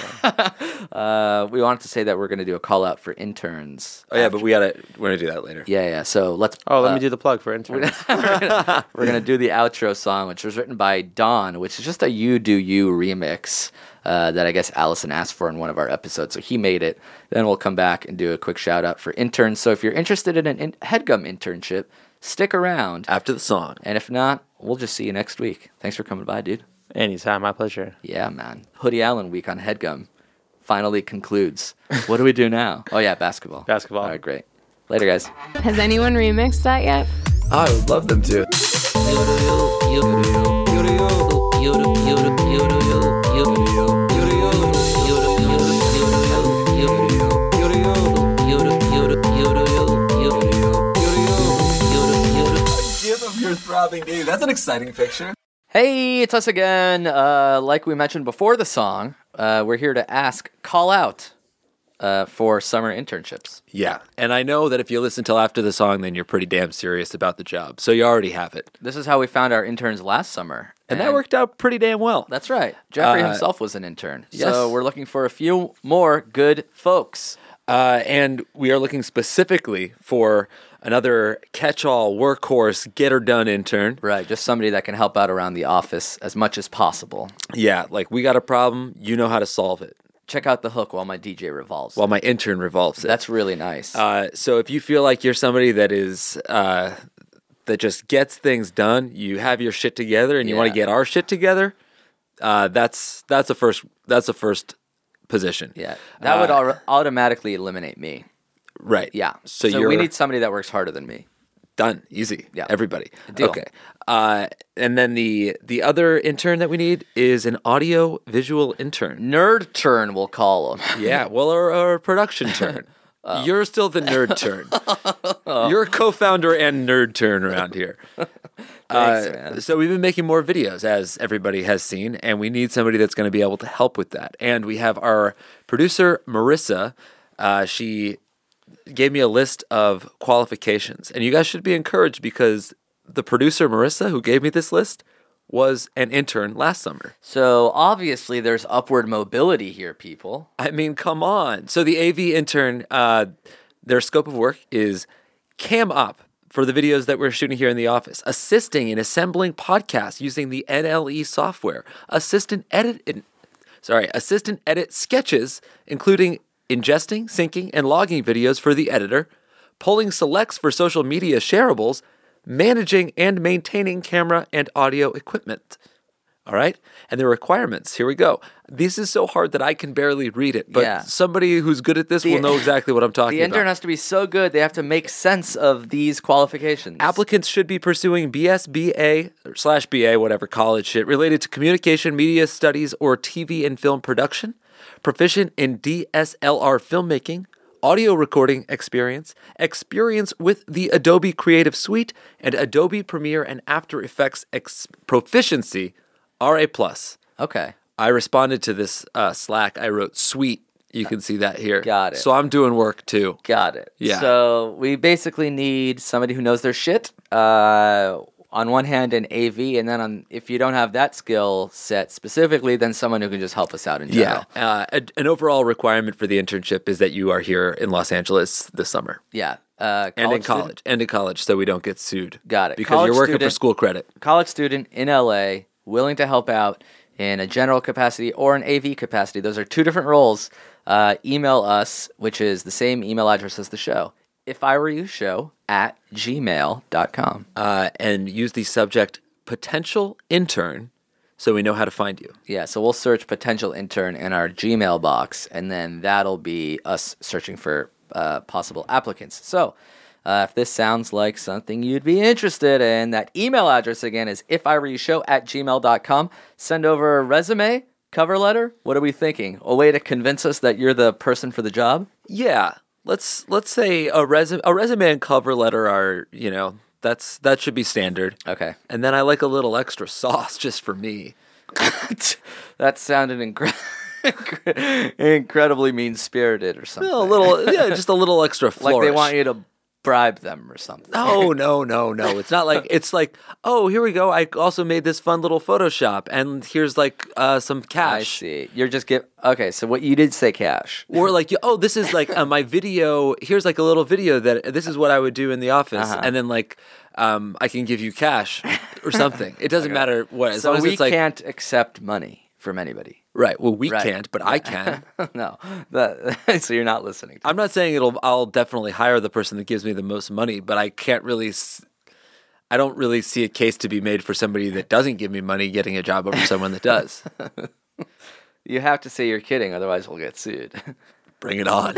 Speaker 8: basketball.
Speaker 7: We wanted to say that we're gonna do a call out for interns.
Speaker 6: Oh yeah, but we're gonna do that later.
Speaker 7: Yeah. So let's.
Speaker 8: Let me do the plug for interns.
Speaker 7: We're gonna do the outro song, which was written by Don, which is just a "You Do You" remix that I guess Allison asked for in one of our episodes, so he made it. Then we'll come back and do a quick shout out for interns. So if you're interested in an HeadGum internship, stick around.
Speaker 6: After the song.
Speaker 7: And if not, we'll just see you next week. Thanks for coming by, dude.
Speaker 8: Anytime, my pleasure.
Speaker 7: Yeah, man. Hoodie Allen week on HeadGum finally concludes. What do we do now? Oh yeah, basketball.
Speaker 8: Basketball.
Speaker 7: All right, great. Later, guys.
Speaker 9: Has anyone remixed that yet?
Speaker 6: I would love them to. Your throbbing dude. That's an exciting picture.
Speaker 7: Hey, it's us again. Like we mentioned before the song, we're here to call out for summer internships.
Speaker 6: Yeah, and I know that if you listen till after the song, then you're pretty damn serious about the job. So you already have it.
Speaker 7: This is how we found our interns last summer.
Speaker 6: And that worked out pretty damn well.
Speaker 7: That's right. Jeffrey himself was an intern.
Speaker 6: Yes.
Speaker 7: So we're looking for a few more good folks.
Speaker 6: And we are looking specifically for another catch-all, workhorse, get-her-done intern.
Speaker 7: Right, just somebody that can help out around the office as much as possible.
Speaker 6: Yeah, like we got a problem, you know how to solve it.
Speaker 7: Check out the hook while my DJ revolves.
Speaker 6: While my intern revolves it.
Speaker 7: That's really nice.
Speaker 6: So if you feel like you're somebody that is that just gets things done, you have your shit together, and you want to get our shit together, that's a first position.
Speaker 7: Yeah, that would automatically eliminate me.
Speaker 6: Right.
Speaker 7: Yeah.
Speaker 6: So
Speaker 7: we need somebody that works harder than me.
Speaker 6: Done. Easy.
Speaker 7: Yeah.
Speaker 6: Everybody.
Speaker 7: Deal.
Speaker 6: Okay. And then the other intern that we need is an audio visual intern.
Speaker 7: Nerd turn, we'll call them.
Speaker 6: Yeah. Well, or a production turn. You're still the nerd turn. You're co-founder and nerd turn around here.
Speaker 7: Thanks, man.
Speaker 6: So we've been making more videos, as everybody has seen, and we need somebody that's going to be able to help with that. And we have our producer, Marissa. She gave me a list of qualifications, and you guys should be encouraged because the producer, Marissa, who gave me this list, was an intern last summer.
Speaker 7: So obviously there's upward mobility here, people.
Speaker 6: I mean, come on. So the AV intern, their scope of work is cam up for the videos that we're shooting here in the office, assisting in assembling podcasts using the NLE software, assistant edit sketches, including ingesting, syncing, and logging videos for the editor, pulling selects for social media shareables, managing and maintaining camera and audio equipment. All right? And the requirements, here we go. This is so hard that I can barely read it, but somebody who's good at this will know exactly what I'm talking
Speaker 7: The
Speaker 6: about.
Speaker 7: intern has to be so good, they have to make sense of these qualifications.
Speaker 6: Applicants should be pursuing BS/BA, whatever college shit, related to communication, media studies, or TV and film production. proficient in DSLR filmmaking, audio recording experience with the Adobe Creative Suite, and Adobe Premiere and After Effects proficiency, RA+.
Speaker 7: Okay.
Speaker 6: I responded to this Slack. I wrote sweet. You can see that here.
Speaker 7: Got it.
Speaker 6: So I'm doing work too.
Speaker 7: Got it.
Speaker 6: Yeah.
Speaker 7: So we basically need somebody who knows their shit. On one hand, in AV, and then if you don't have that skill set specifically, then someone who can just help us out in general.
Speaker 6: Yeah. An overall requirement for the internship is that you are here in Los Angeles this summer.
Speaker 7: Yeah.
Speaker 6: And in college. And in college, so we don't get sued.
Speaker 7: Got it.
Speaker 6: Because
Speaker 7: College
Speaker 6: you're working for
Speaker 7: student-
Speaker 6: school credit.
Speaker 7: College student in LA, willing to help out in a general capacity or an AV capacity. Those are two different roles. Email us, which is the same email address as the show. If I Were You Show at gmail.com.
Speaker 6: And use the subject potential intern so we know how to find you.
Speaker 7: Yeah, so we'll search potential intern in our Gmail box, and then that'll be us searching for possible applicants. So if this sounds like something you'd be interested in, that email address again is ifiwereyoushow at gmail.com. Send over a resume, cover letter. What are we thinking? A way to convince us that you're the person for the job?
Speaker 6: Yeah. Let's say a resume and cover letter are, that should be standard.
Speaker 7: Okay.
Speaker 6: And then I like a little extra sauce just for me.
Speaker 7: That sounded incredibly mean-spirited or something.
Speaker 6: Just a little extra flourish.
Speaker 7: Like they want you to bribe them or something.
Speaker 6: No. It's not like, it's like, oh, here we go. I also made this fun little Photoshop, and here's like some cash.
Speaker 7: I see. You're just okay, so what you did say cash.
Speaker 6: Or like, oh, this is like my video. Here's like a little video that this is what I would do in the office. And then like, I can give you cash or something. It doesn't matter what. As
Speaker 7: so
Speaker 6: long as
Speaker 7: we
Speaker 6: it's like,
Speaker 7: can't accept money from anybody.
Speaker 6: Right. Well, we
Speaker 7: Right.
Speaker 6: can't, but I can.
Speaker 7: No. So you're not listening.
Speaker 6: I'm not saying I'll definitely hire the person that gives me the most money, but I can't really. I don't really see a case to be made for somebody that doesn't give me money getting a job over someone that does.
Speaker 7: You have to say you're kidding, otherwise we'll get sued.
Speaker 6: Bring it on.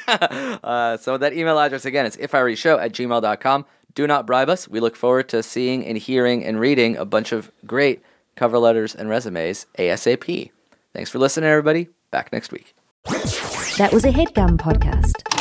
Speaker 7: So that email address again is ifiwereyoushow at gmail.com. Do not bribe us. We look forward to seeing and hearing and reading a bunch of great cover letters and resumes ASAP. Thanks for listening, everybody. Back next week.
Speaker 1: That was a HeadGum podcast.